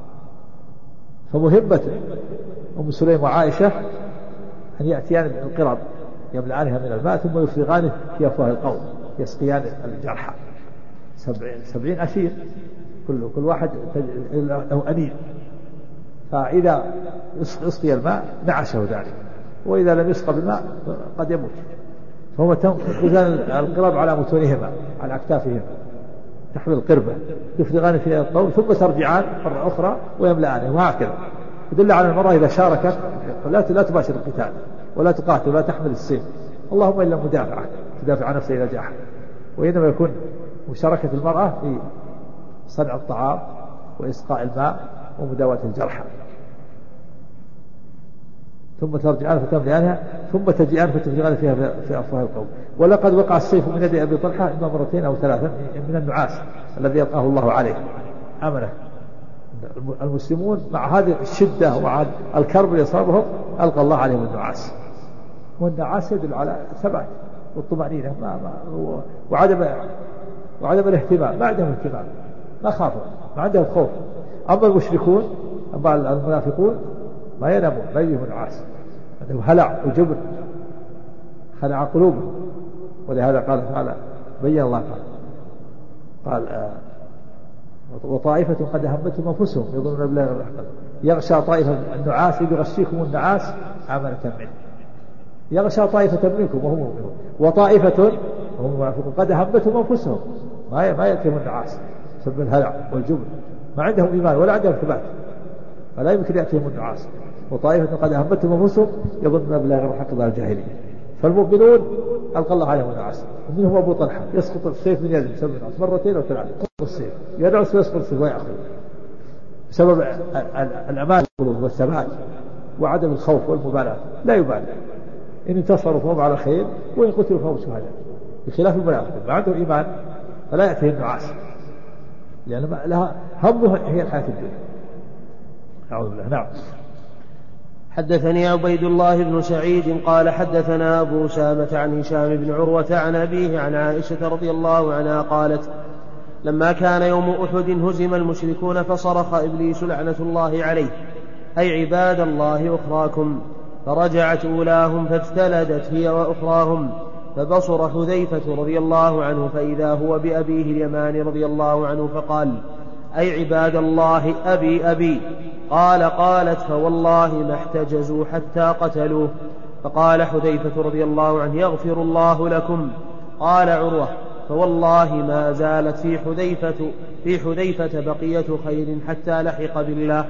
فمهمة أم سليم وعائشة أن يأتيان بالقرب يملأانها من الماء ثم يفرغانه في أفواه القوم يسقيان الجرحى. 70 أسير كل واحد له أنين، فإذا اسقي الماء نعشه ذلك، وإذا لم يسقى بالماء قد يموت. فهو تنقذان القرب على متونهما على أكتافهما، تحمل القربة يفرغان في القوم ثم ترجعان مرة أخرى ويملأانه، وهكذا. يدل على المرأة إذا شاركت لا تباشر القتال ولا تقاتل ولا تحمل السيف، اللهم إلا مدافعة تدافع عن نفسها إذا جاء أحد. وإنما يكون مشاركة المرأة في صنع الطعام وإسقاء الماء ومداواة الجرحى. ثم ترجعان فتملئانها ثم تجيئان فتفرغان فيها في أفواه القوم. ولقد وقع السيف من يد أبي طلحة إما مرتين أو ثلاثا من النعاس الذي يلقاه الله عليه. أمنه المسلمون مع هذه الشدة ومع الكرب اللي أصابهم ألقى الله عليهم النعاس، والنعاس يدل على ثبات والطمأنينة وعدم الاهتمام. ما عندهم اهتمام، ما خافوا، ما عندهم خوف. أما المشركون أما المنافقون ما ينامون، ما يجيهم نعاس، عندهم هلع وجبن، خلع قلوبهم. ولهذا قال تعالى بين الله قال وطائفة قد أهمتهم أنفسهم يظنون بالله غير الحق يغشى طائفة النعاس إذ يغشيكم النعاس أمنة منه. يغشى طائفة منكم وهم مؤمنون، وطائفة وهم منافقون قد أهمتهم أنفسهم ما يأتيهم النعاس بسبب الهلع والجبن، ما عندهم إيمان ولا عندهم ثبات، فلا يمكن يأتيهم النعاس. وطائفة قد أهمتهم أنفسهم يظنون بالله غير الحق ظاهر الجاهلية. فالمؤمنون ألقى الله عليهم النعاس. ومنهم أبو طلحة يسقط السيف من يده بسبب النعاس مرتين أو ثلاثة، السيف يدعس ويسقط السيف ويأخذ بسبب الأمان والثبات وعدم الخوف والمبالاة. لا يبالي إن انتصروا فهم على خير وإن قتلوا فهم شهداء، بخلاف المنافقين ما عندهم إيمان فلا يأتيهم النعاس، لأن لها همه هي الحياة الدنيا. أعوذ بالله. نعم. حدثني عبيد الله بن سعيد قال حدثنا أبو أسامة عن هشام بن عروة عن أبيه عن عائشة رضي الله عنها قالت لما كان يوم أحد هزم المشركون فصرخ إبليس لعنة الله عليه أي عباد الله أخراكم، فرجعت أولاهم فاجتلدت هي وأخراهم، فبصر حذيفة رضي الله عنه فإذا هو بأبيه اليمان رضي الله عنه فقال أي عباد الله أبي أبي. قالت فوالله ما احتجزوا حتى قتلوه. فقال حذيفة رضي الله عنه يغفر الله لكم. قال عروة فوالله ما زالت في حذيفة بقية خير حتى لحق بالله.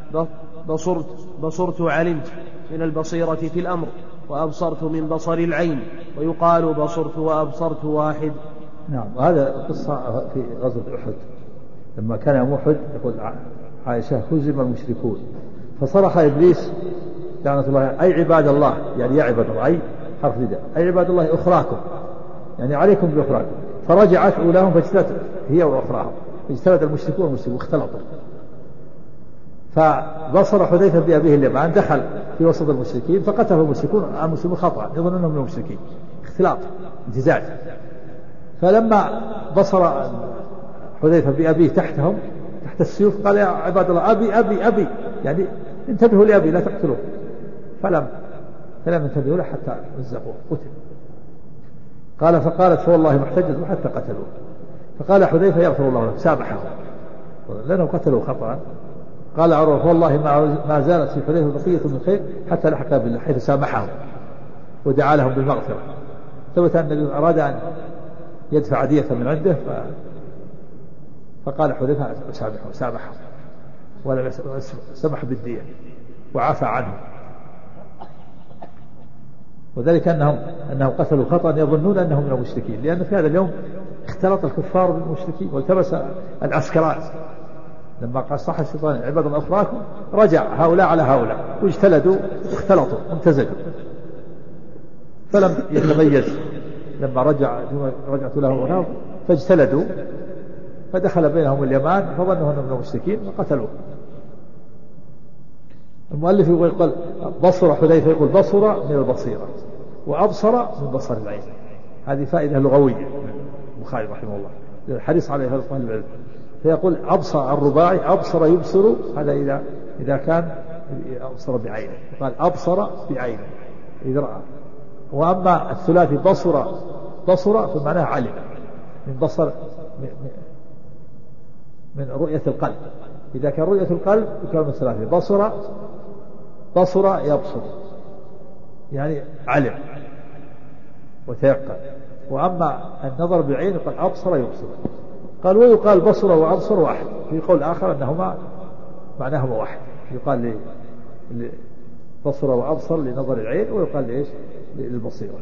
بصرت علمت من البصيرة في الأمر، وأبصرت من بصر العين، ويقال بصرت وأبصرت واحد. نعم. وهذا قصة في غزوة أحد لما كان يوم أحد يقول عائشة هزم المشركون فصرخ إبليس لعنة الله أي عباد الله، يعني يا عباد الله، أي حرف نداء، أي عباد الله أخراكم، يعني عليكم بأخراكم. فرجعت أولاهم فاجتلت هي وأخراهم، اجتلت المشركون والمسلمون واختلطوا. فبصر حذيفة بأبيه اليمان دخل في وسط المشركين فقتله المسلمون خطأ يظن أنهم من المشركين، اختلاط امتزاج. فلما بصر حذيفة بأبيه تحتهم تحت السيوف قال يا عباد الله أبي أبي أبي، يعني انتبهوا لأبي لا تقتلوه. فلم ينتبهوا له حتى رزقوه قتل. فقالت فوالله ما احتجزوا حتى قتلوه. فقال حذيفة يغفر الله له، سامحه لأنهم قتلوا خطأ. قال عروة فوالله ما زالت في حذيفة بقية من خير حتى لحق بالله، حيث سامحهم ودعا لهم بالمغفرة. ثبت أن النبي أراد أن يدفع دية من عنده فقال حذيفة سامحه ولا سمح بالدية وعفى عنه. وذلك أنهم قتلوا خطأ يظنون أنهم من المشركين، لأن في هذا اليوم اختلط الكفار بالمشركين والتبس العسكرات. لما قال صح الشيطان عباد الله أخراكم رجع هؤلاء على هؤلاء واجتلدوا واختلطوا وامتزجوا، فلم يتميز. لما رجعت لهم هناك فاجتلدوا فدخل بينهم اليمان فظنوا أنهم من المشركين وقتلوه. المؤلف يقول بصر حذيفة، يقول بصر من البصيرة وأبصر من بصر العين. هذه فائدة لغوية البخاري رحمه الله الحريص عليها طالب العلم. فيقول أبصر الرباعي أبصر يبصر، هذا إذا كان أبصر بعينه، قال أبصر بعينه إذا رأى. وأما الثلاثي بصر فمعناه علم، من بصر من رؤية القلب. إذا كان رؤية القلب يكون من الثلاثي بصر يبصر يعني علم وتيقن. وأما النظر بالعين يقال أبصر يبصر. قال ويقال بصر وأبصر واحد، في قول آخر أنهما معناهما واحد، يقال بصر وأبصر لنظر العين، ويقال لإيش للبصيرة.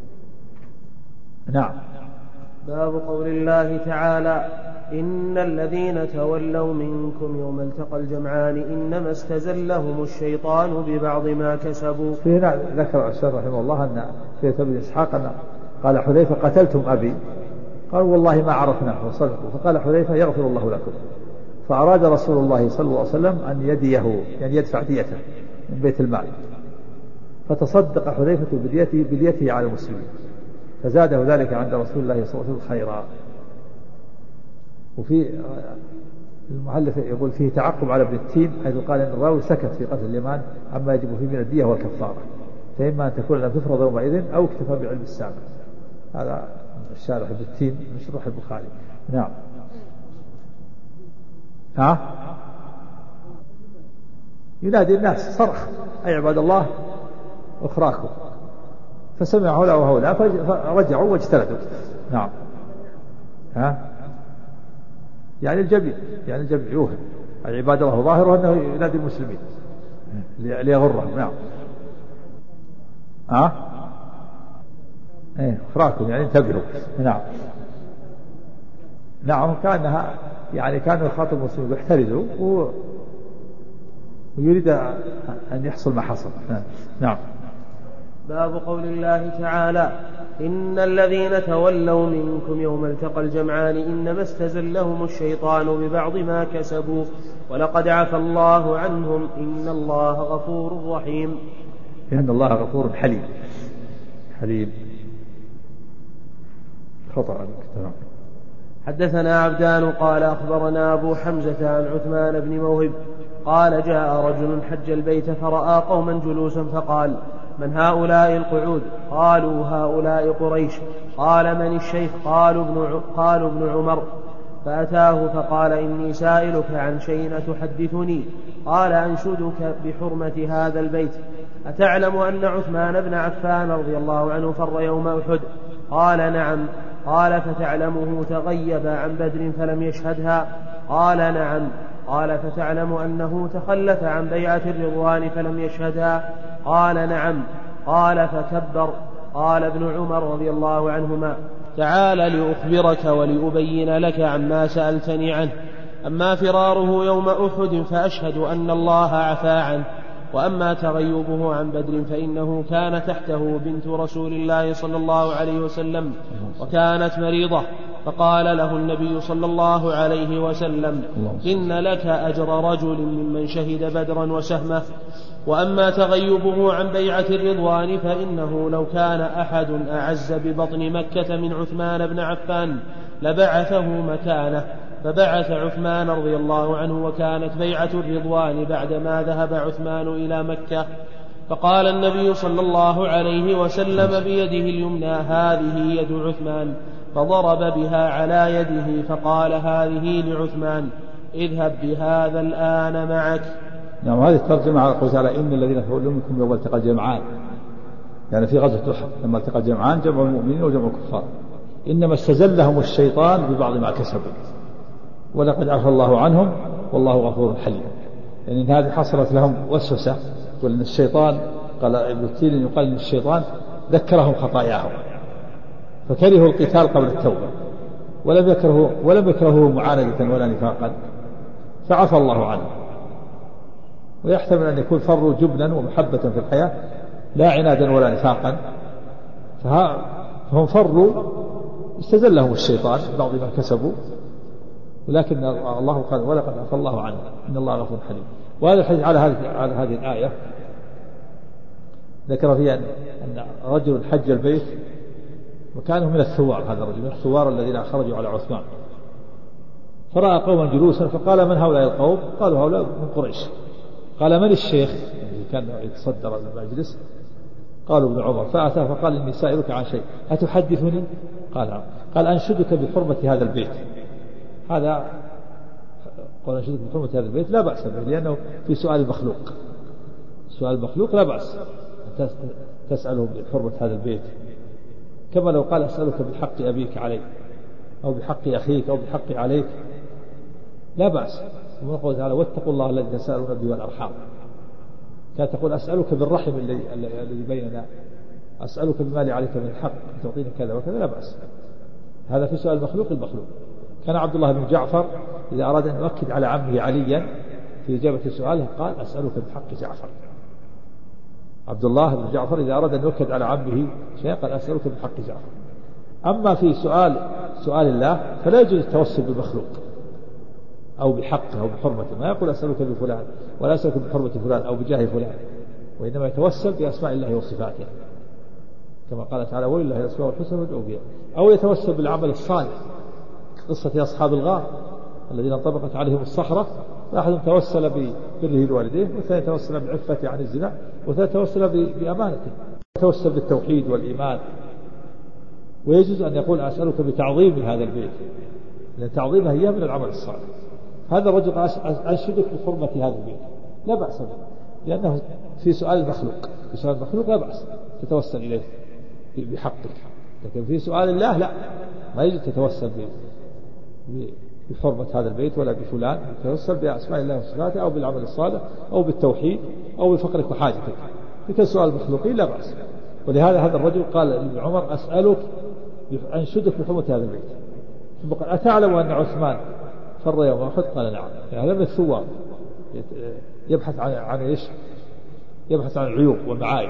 نعم. باب قول الله تعالى إن الذين تولوا منكم يوم التقى الجمعان إنما استزلهم الشيطان ببعض ما كسبوا. في هنا ذكر الشيخ رحمه الله أن في ابن إسحاق أن قال حذيفة قتلتم أبي، قالوا والله ما عرفناه وصدقوا. فقال حذيفة يغفر الله لكم. فأراد رسول الله صلى الله عليه وسلم أن يديه، يعني يدفع ديته من بيت المال، فتصدق حذيفة بديته على المسلمين، فزاده ذلك عند رسول الله صلى الله عليه وسلم خيرا. وفي المؤلف يقول فيه تعقب على ابن التين، حيث قال ان الراوي سكت في قتل اليمان عما يجب فيه من الدية والكفارة، فإما أن تكون لم تفرض يومئذ أو اكتفى بعلم السابق. هذا الشارح ابن التين من شرح البخاري. نعم. ينادي الناس صرخ أي عباد الله أخراكم، فسمع هؤلاء وهؤلاء فرجعوا واجتلدوا. نعم. يعني الجميع يوهم عباد الله ظاهره أنه ينادي المسلمين ليغرهم. نعم. أخراكم يعني انتبهوا. نعم. نعم. كانها يعني كانوا يخاطب المسلمين يحترزوا ويريد أن يحصل ما حصل. نعم. باب قول الله تعالى إن الذين تولوا منكم يوم التقى الجمعان إنما استزلهم الشيطان ببعض ما كسبوا ولقد عفى الله عنهم إن الله غفور رحيم. إن الله غفور حليم. خطأ. حدثنا عبدان قال أخبرنا أبو حمزة عن عثمان بن موهب قال جاء رجل حج البيت فرأى قوما جلوسا فقال من هؤلاء القعود؟ قالوا هؤلاء قريش. قال من الشيخ؟ قالوا ابن عمر. فأتاه فقال إني سائلك عن شيء أتحدثني؟ قال أنشدك بحرمة هذا البيت. أتعلم أن عثمان بن عفان رضي الله عنه فر يوم أحد؟ قال نعم. قال فتعلمه تغيب عن بدر فلم يشهدها؟ قال نعم. قال فتعلم أنه تخلف عن بيعة الرضوان فلم يشهدها؟ قال نعم. قال فكبر. قال ابن عمر رضي الله عنهما تعال لأخبرك ولأبين لك عما سألتني عنه. أما فراره يوم أحد فأشهد أن الله عفا عنه، وأما تغيبه عن بدر فإنه كان تحته بنت رسول الله صلى الله عليه وسلم وكانت مريضة، فقال له النبي صلى الله عليه وسلم إن لك أجر رجل ممن شهد بدرا وسهمه. وأما تغيبه عن بيعة الرضوان فإنه لو كان أحد أعز ببطن مكة من عثمان بن عفان لبعثه مكانه، فبعث عثمان رضي الله عنه وكانت بيعة الرضوان بعدما ذهب عثمان إلى مكة. فقال النبي صلى الله عليه وسلم بيده اليمنى هذه يد عثمان، فضرب بها على يده فقال هذه لعثمان اذهب بهذا الآن معك. نعم. هذه الترجمة على قول تعالى إن الذين تولوا منكم يوم التقى الجمعان، يعني في غزوة أحد لما التقى الجمعان جمع المؤمنين وجمع الكفار إنما استزلهم الشيطان ببعض ما كسبوا ولقد عفى الله عنهم والله غفور حليم. يعني إن هذه حصلت لهم وسوسة، وأن الشيطان قال ابن التين يقال إن الشيطان ذكرهم خطاياهم فكرهوا القتال قبل التوبة ولم يكرهوه معاندة ولا نفاقا فعفى الله عنهم. ويحتمل أن يكون فروا جبنا ومحبة في الحياة لا عنادا ولا نفاقا، فهم فروا استزلهم الشيطان بعض ما كسبوا، ولكن الله قال ولقد عفى الله عنه إن الله غفور حليم. وهذا الحديث على هذه الآية ذكر فيها أن رجل حج البيت وكانوا من الثوار، هذا الرجل من الثوار الذين خرجوا على عثمان، فرأى قوما جلوسا فقال من هؤلاء القوم؟ قالوا هؤلاء من قريش. قال من الشيخ الذي كان يتصدر المجلس؟ قالوا ابن عمر. فأتى فقال إني سائلك عن شيء أتحدثني؟ قال نعم. قال أنشدك بحرمة هذا البيت. هذا قال أنشدك بحرمة هذا البيت لا بأس به، لأنه في سؤال المخلوق، سؤال المخلوق لا بأس تسأله بحرمة هذا البيت، كما لو قال أسألك بحق أبيك عليك أو بحق أخيك أو بحق عليك لا بأس. وقال تعالى واتقوا الله الذي تساءلون به والأرحام. كانت تقول أسألك بالرحم الذي بيننا، أسألك بما عليك من الحق تعطيني كذا وكذا لا بأس. هذا في سؤال المخلوق. كان عبد الله بن جعفر إذا أراد أن يؤكد على عمه عليا في إجابة سؤاله قال أسألك بحق جعفر. عبد الله بن جعفر إذا أراد أن يؤكد على عمه شيء قال أسألك بحق جعفر. أما في سؤال الله فلا يجوز التوسل بالمخلوق أو بحقه أو بحرمته، ما يقول أسألك بفلان ولا أسألك بحرمة فلان أو بجاه فلان، وإنما يتوسل بأسماء الله وصفاته كما قال تعالى ولله الأسماء الحسنى فادعوه بها، أو يتوسل بالعمل الصالح. قصة أصحاب الغار الذين انطبقت عليهم الصخرة، فأحد توسل ببره لوالديه، والثاني توسل بعفته عن الزنا، والثالث توسل بأمانته، توسل بالتوحيد والإيمان. ويجوز أن يقول أسألك بتعظيم هذا البيت، لأن تعظيمه هي من العمل الصالح. هذا الرجل أنشدك بحرمة هذا البيت لا بأس به، لأنه في سؤال المخلوق، في سؤال المخلوق لا بأس تتوسل إليه بحقك، لكن في سؤال الله لا، ما يجوز تتوسل بحرمة هذا البيت ولا بفلان، تتوسل بأسماء الله وصفاته أو بالعمل الصالح أو بالتوحيد أو بفقرك وحاجتك. لكن سؤال المخلوقين لا بأس. ولهذا هذا الرجل قال لابن عمر أسألك أنشدك بحرمة هذا البيت. ثم قال أتعلم أن عثمان فر يوم أحد؟ قال نعم. يعني هذا من الثوار يبحث عن إيش؟ يبحث عن العيوب والمعايب.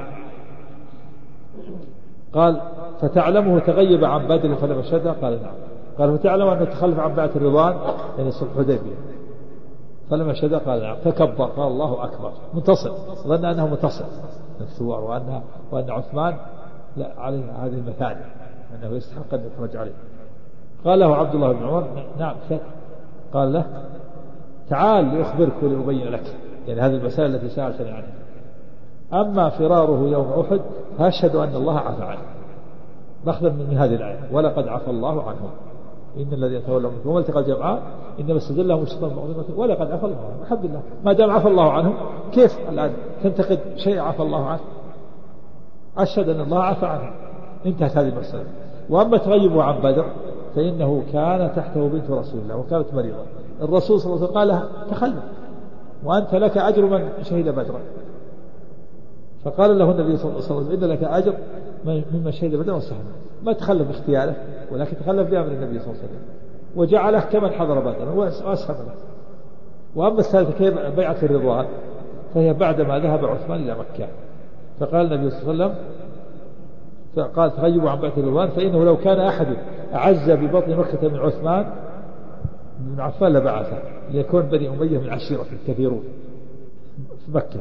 قال فتعلمه تغيب عن بدر فلم يشهدها؟ قال نعم. قال فتعلم أنه تخلف عن بيعة الرضوان يعني صلح الحديبية فلم يشهدها؟ قال نعم. فكبر قال الله أكبر منتصر، ظن أنه منتصر من الثوار وأن عثمان لا عليه هذه المثانة أنه يستحق أن يخرج عليه. قال له عبد الله بن عمر نعم. قال له تعال لأخبرك ولأبين لك، يعني هذه المسائل التي سألتني عنها. أما فراره يوم أحد فأشهد أن الله عفى عنه، مأخذا من هذه الآية ولقد عفى الله عنهم، إن الذين تولوا منكم والتقى الجمعان إنما استزلهم الشيطان بعضهم ولقد عفى الله عنهم. الحمد لله ما دام عفى الله عنهم، كيف الآن تنتقد شيء عفى الله عنه؟ أشهد أن الله عفى عنه، انتهت هذه المسألة. وأما تغيبه عن بدر فإنه كان تحته بنت رسول الله وكانت مريضة، الرسول صلى الله عليه وسلم قال لها تخلف وأنت لك أجر من شهد بدرا، فقال له النبي صلى الله عليه وسلم إن لك أجر ممن شهد بدرا واستحمل، ما تخلف باختياره ولكن تخلف بأمر النبي صلى الله عليه وسلم وجعله كمن حضر بدرا وأسهمه. وأما الثالثة بيعة الرضوان فهي بعدما ذهب عثمان إلى مكة، فقال النبي صلى الله عليه وسلم فقال تغيبوا عن بيعة الرضوان فإنه لو كان أحد أعز ببطن مكة من عثمان بن عفان لبعثه ليكون بني أمية من عشيرة كثيرون في مكة.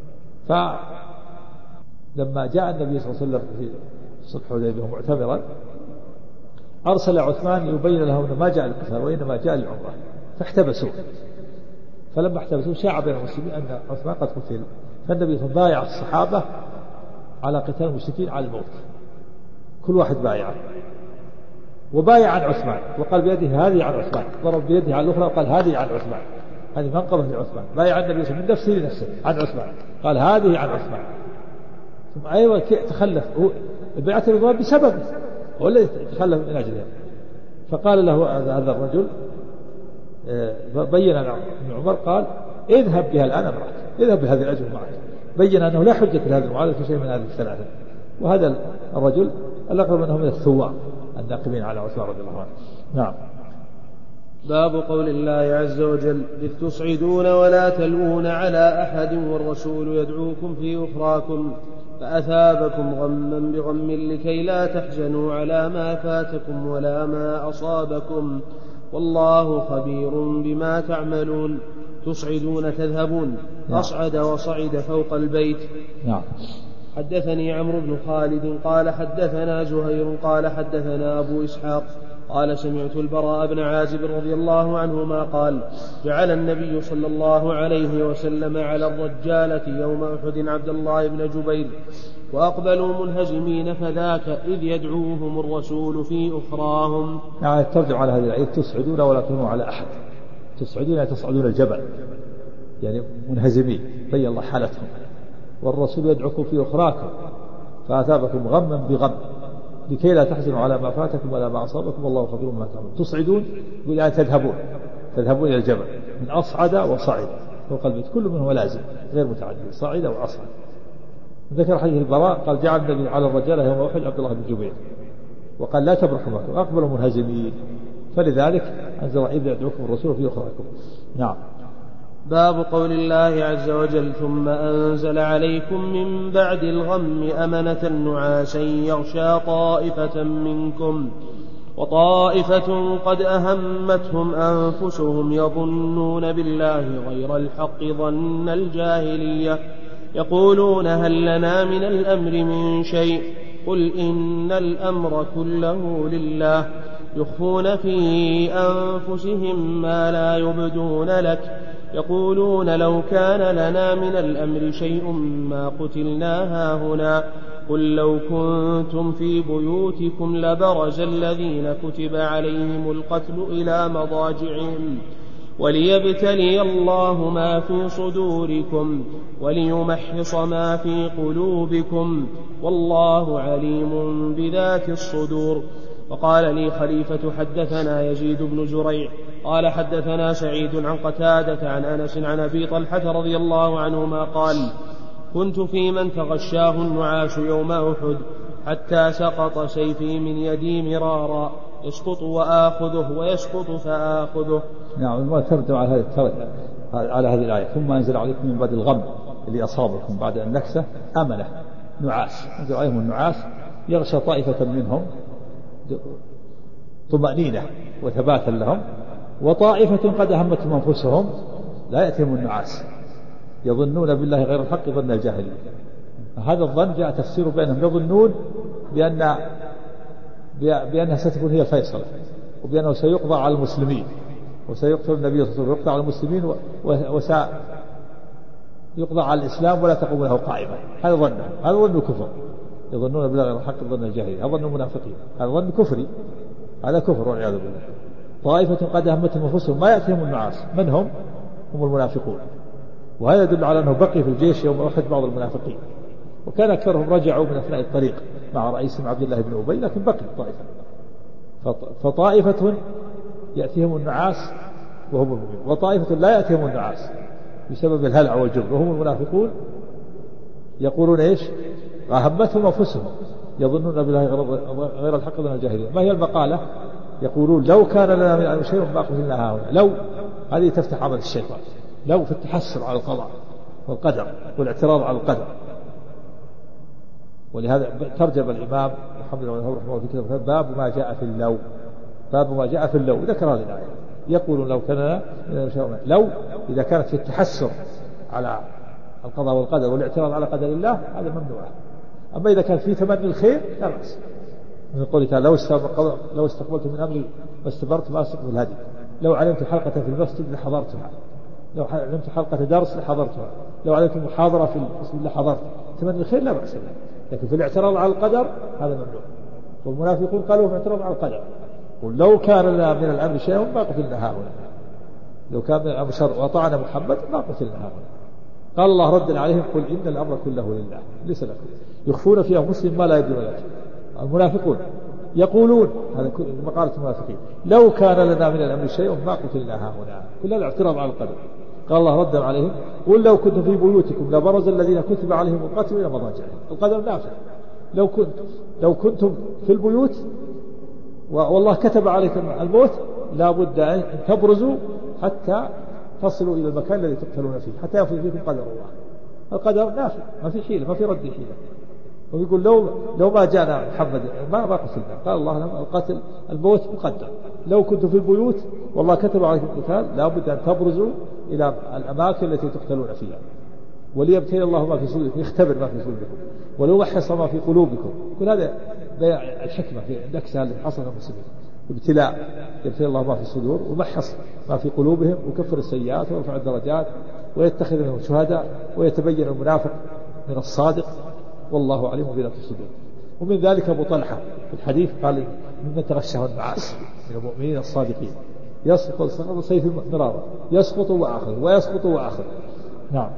فلما جاء النبي صلى الله عليه وسلم في صلح الحديبية معتمرا أرسل عثمان يبين لهم أنه ما جاء للقتال وإنما جاء للعمرة، فاحتبسوا. فلما احتبسوا شاع بين المسلمين أن عثمان قد قتل، فالنبي صلى الله عليه وسلم بايع الصحابة على قتال المشركين على الموت، كل واحد بايع، وبايع عن عثمان وقال بيده هذه عن عثمان، ضرب بيده على الأخرى وقال هذه عن عثمان، هذه منقبة لعثمان. بايع النبي صلى الله عليه وسلم من نفسه لنفسه عن عثمان، قال هذه عن عثمان. ثم أيوة تخلف بيعة الرضوان بسبب ولا يتخلف من أجلها. فقال له هذا الرجل بين ابن عمر قال اذهب بها الآن معك، اذهب بهذه الأجر معك، بين أنه لا حجة لهذا المعارض في شيء من هذه الثلاثة. وهذا الرجل الأقرب أنه من الثوار الناقمين على عثمان رضي الله عنه. نعم. باب قول الله عز وجل إذ تصعدون ولا تلوون على أحد والرسول يدعوكم في أخراكم فأثابكم غما بغم لكي لا تحزنوا على ما فاتكم ولا ما أصابكم والله خبير بما تعملون. تصعدون تذهبون، أصعد وصعد فوق البيت. نعم. حدثني عمرو بن خالد قال حدثنا زهير قال حدثنا أبو إسحاق قال سمعت البراء بن عازب رضي الله عنهما قال جعل النبي صلى الله عليه وسلم على الرجالة يوم أحد عبد الله بن جبير وأقبلوا منهزمين فذاك إذ يدعوهم الرسول في أخراهم. يعني ترجع على هذه الآية تصعدون ولا تلوون على أحد، تصعدون تصعدون الجبل يعني منهزمين بين الله حالتهم، والرسول يدعوكم في أخراكم فأثابكم غما بغم لكي لا تحزنوا على ما فاتكم ولا ما أصابكم والله خبير بما تعملون. تصعدون يقول يعني تذهبون إلى الجبل من أصعد وصعد فوق البيت، كل منه لازم غير متعدد، صعد وأصعد. ذكر حديث البراء قال جعل النبي على الرجال يوم أحد عبد الله بن جبير وقال لا تبرحوا مكة وأقبلوا منهزمين، فلذلك أنزل إذ يدعوكم الرسول في أخراكم. نعم. باب قول الله عز وجل ثم أنزل عليكم من بعد الغم أمنة نعاسا يغشى طائفة منكم وطائفة قد أهمتهم أنفسهم يظنون بالله غير الحق ظن الجاهلية يقولون هل لنا من الأمر من شيء قل إن الأمر كله لله يخفون في أنفسهم ما لا يبدون لك يقولون لو كان لنا من الأمر شيء ما قتلنا هاهنا قل لو كنتم في بيوتكم لبرز الذين كتب عليهم القتل إلى مضاجعهم وليبتلي الله ما في صدوركم وليمحص ما في قلوبكم والله عليم بذات الصدور. وقال لي خليفة حدثنا يزيد بن زريع قال حدثنا سعيد عن قتادة عن أنس عن أبي طلحة رضي الله عنهما قال كنت في من تغشاه النعاس يوم أحد حتى سقط سيفي من يدي مرارا يسقط وآخذه ويسقط فآخذه. نعم. ما ترجع على هذه الآية ثم أنزل عليكم من بعد الغم اللي أصابكم بعد النكسة أمنة نعاس، أنزل عليهم النعاس يغشى طائفة منهم طمأنينة وثباتا لهم وطائفة قد أهمتهم أنفسهم لا يأتيهم النعاس يظنون بالله غير الحق ظن الجاهلية. هذا الظن جاء تفسير بينهم يظنون بأنها ستكون هي الفيصلة وبأنه سيقضى على المسلمين وسيقتل النبي صلى الله عليه وسلم ويقضى على المسلمين وسيقضى على الإسلام ولا تقوم له قائمة. هذا ظنهم، هذا ظن كفر، يظنون بالله غير الحق ظن الجاهلية، هذا ظن المنافقين، هذا ظن كفري هذا كفر والعياذ بالله. طائفة قد أهمتهم أنفسهم ما يأتيهم النعاس، من هم؟ هم المنافقون. وهذا يدل على أنه بقي في الجيش يوم أحد بعض المنافقين، وكان أكثرهم رجعوا من أثناء الطريق مع رئيسهم عبد الله بن أبي، لكن بقي طائفة. فطائفة يأتيهم النعاس وهم المؤمنون، وطائفة لا يأتيهم النعاس بسبب الهلع والجبن وهم المنافقون. يقولون إيش؟ أهمتهم أنفسهم يظنون بالله غير الحق من الجاهلين. ما هي المقالة؟ يقولون لو كان لنا من الأمر شيء ما قتلنا هؤلاء. لو هذه تفتح عمل الشيطان، لو في التحسر على القضاء والقدر والاعتراض على القدر. ولهذا ترجم الإمام محمد بن رحمه الله في كتابه باب ما جاء في اللو، باب ما جاء في اللو، ذكر هذه الآية. يقولون لو كان لنا من الأمر شيء، لو إذا كانت في التحسر على القضاء والقدر والاعتراض على قدر الله هذا ممنوع. أما إذا كان في تمني الخير لا بأس. من قوله تعالى لو استقبلت من أمري ما استبرت ما أستقبل الهدي، لو علمت حلقة في المسجد لحضرتها، لو علمت حلقة درس لحضرتها، لو علمت محاضرة في المسجد لحضرت. تمني الخير لا بأس به، لكن في الاعتراض على القدر هذا ممنوع. والمنافقون قالوا في الاعتراض على القدر ولو كان لنا من الأمر شيء ما قتلنا هؤلاء، لو كان من الأمر شر وطعنا محمد ما قتلنا هؤلاء. قال الله رد عليهم قل إن الأمر كله لله ليس لكم. يخفون في أنفسهم ما لا يبدون لك. المنافقون يقولون، هذا مقالة المنافقين، لو كان لنا من الأمر شيء ما قتلنا هؤلاء، كل الاعتراض على القدر. قال الله رد عليهم قل لو كنتم في بيوتكم لبرز الذين كتب عليهم القتل إلى مضاجعهم. القدر نافع. لو كنتم في البيوت والله كتب عليكم الموت لا بد أن تبرزوا حتى تصلوا إلى المكان الذي تقتلون فيه، حتى يفوز فيكم قدر الله. القدر نافع، ما في حيلة، ما في رد حيلة. ويقول لو ما جاءنا محمد ما قتلنا. قال الله القتل الموت مقدر. لو كنتم في البيوت والله كتب عليكم القتال لا بد أن تبرزوا إلى الأماكن التي تقتلون فيها، وليبتلي الله ما في صدوركم، يختبر ما في صدوركم، وليمحص ما في قلوبكم. كل هذا الحكمة في النكسة اللي حصل في المسلمين، ابتلاء، يبتلي الله ما في الصدور ومحص ما في قلوبهم وكفر السيئات ويرفع الدرجات ويتخذ منهم شهداء ويتبين المنافق من الصادق، والله عليم بذات الصدور. ومن ذلك أبو طلحة في الحديث قال ممن تغشه النعاس من المؤمنين الصادقين يسقط سيف مرارا يسقط وآخر ويسقط وآخر. نعم.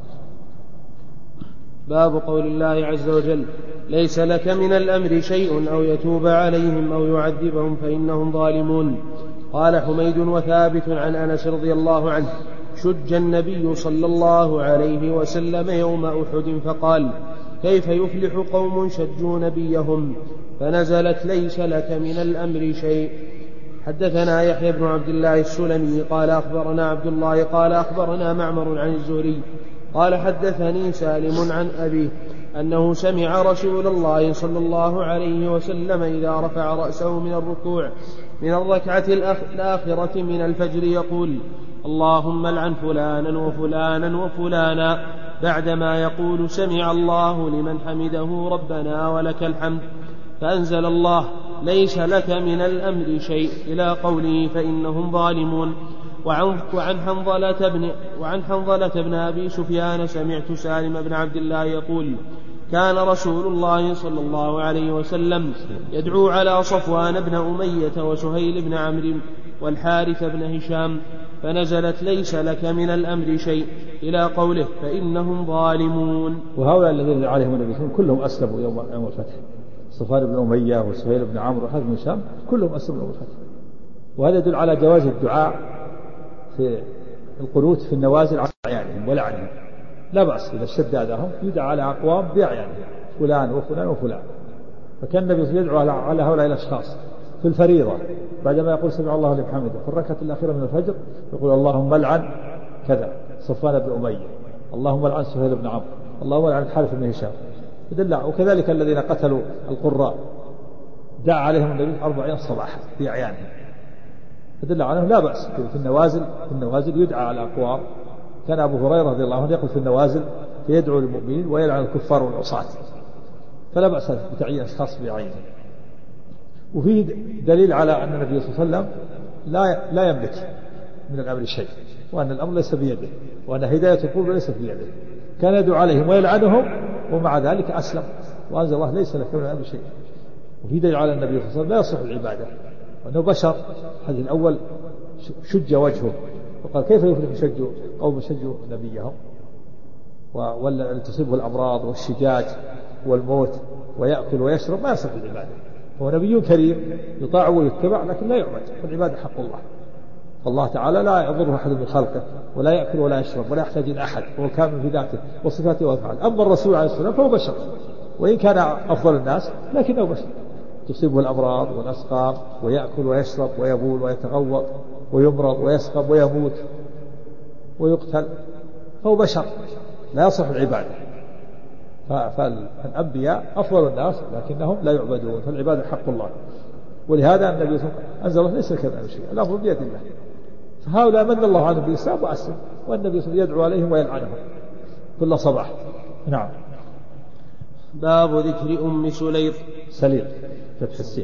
باب قول الله عز وجل ليس لك من الأمر شيء أو يتوب عليهم أو يعذبهم فإنهم ظالمون. قال حميد وثابت عن أنس رضي الله عنه شج النبي صلى الله عليه وسلم يوم أحد فقال كيف يفلح قوم شجوا نبيهم، فنزلت ليس لك من الأمر شيء. حدثنا يحيى بن عبد الله السلمي قال أخبرنا عبد الله قال أخبرنا معمر عن الزهري قال حدثني سالم عن أبيه أنه سمع رسول الله صلى الله عليه وسلم إذا رفع رأسه من الركوع من الركعة الآخرة من الفجر يقول اللهم لعن فلانا وفلانا وفلانا، بعدما يقول سمع الله لمن حمده ربنا ولك الحمد، فأنزل الله ليس لك من الأمر شيء إلى قوله فإنهم ظالمون. وعن حنظلة بن أبي سفيان سمعت سالم بن عبد الله يقول كان رسول الله صلى الله عليه وسلم يدعو على صفوان بن أمية وسهيل بن عمرو والحارث بن هشام، فنزلت ليس لك من الأمر شيء إلى قوله فإنهم ظالمون. وهؤلاء الذين عليهم النبي صلى الله عليه وسلم كلهم أسلموا يوم الفتح، صفوان بن أمية وسهيل بن عمرو والحارث بن هشام كلهم أسلموا يوم الفتح. وهذا يدل على جواز الدعاء في القنوت في النوازل على أعيانهم ولعنهم، لا بأس إذا اشتد أذاهم يدعى على أقوام بأعيانهم فلان وفلان وفلان. فكان النبي صلى الله عليه وسلم يدعو على هؤلاء الأشخاص في الفريضة بعدما يقول سمع الله لمن حمده، في الركعة الأخيرة من الفجر يقول اللهم لعن كذا صفوان بن أمية، اللهم لعن سهيل بن عمرو، اللهم لعن الحارث بن هشام. وكذلك الذين قتلوا القراء دعا عليهم النبي 40 صباحا في أعيانهم، فدل عليهم لا بأس في النوازل يدعى على أقوام. كان أبو هريرة رضي الله عنه يقول في النوازل فيدعو للمؤمنين ويلعن الكفار والعصاة، فلا بأس بتعيين أشخاص بعينهم. وفيه دليل على أن النبي صلى الله عليه وسلم لا يملك من الأمر شيء، وأن الأمر ليس بيده، وأن هداية القلوب ليست بيده. كان يدعو عليهم ويلعنهم ومع ذلك أسلم، وأنزل الله ليس لك من الأمر شيء. وفي دليل على النبي صلى الله عليه وسلم لا يصح العبادة وأنه بشر. الحديث الأول شج وجهه وقال كيف يفلح قوم شجوا نبيهم ولا تصيبه الأمراض والشجاج والموت ويأكل ويشرب ما يصح العبادة. هو نبي كريم يطاع ويتبع لكن لا يعبد، والعبادة حق الله. فالله تعالى لا يضره أحد من خلقه ولا يأكل ولا يشرب ولا يحتاج إلى أحد، وهو كامل في ذاته وصفاته وأفعاله. أما الرسول عليه الصلاة والسلام فهو بشر، وإن كان أفضل الناس لكنه بشر، تصيبه الأمراض والأسقام ويأكل ويشرب ويبول ويتغوط ويمرض ويسقم ويموت ويقتل، فهو بشر لا يصح العبادة. فالأنبياء أفضل الناس لكنهم لا يعبدون، فالعبادة حق الله. ولهذا النبي صلى الله عليه وسلم أنزل الله ليس كذلك شيء، الأمر بيد الله. فهؤلاء من الله عنهم بالإسلام وأسلم، والنبي صلى الله عليه وسلم يدعو عليهم ويلعنهم كل صباح. نعم. باب ذكر أم سليط. فتح السين.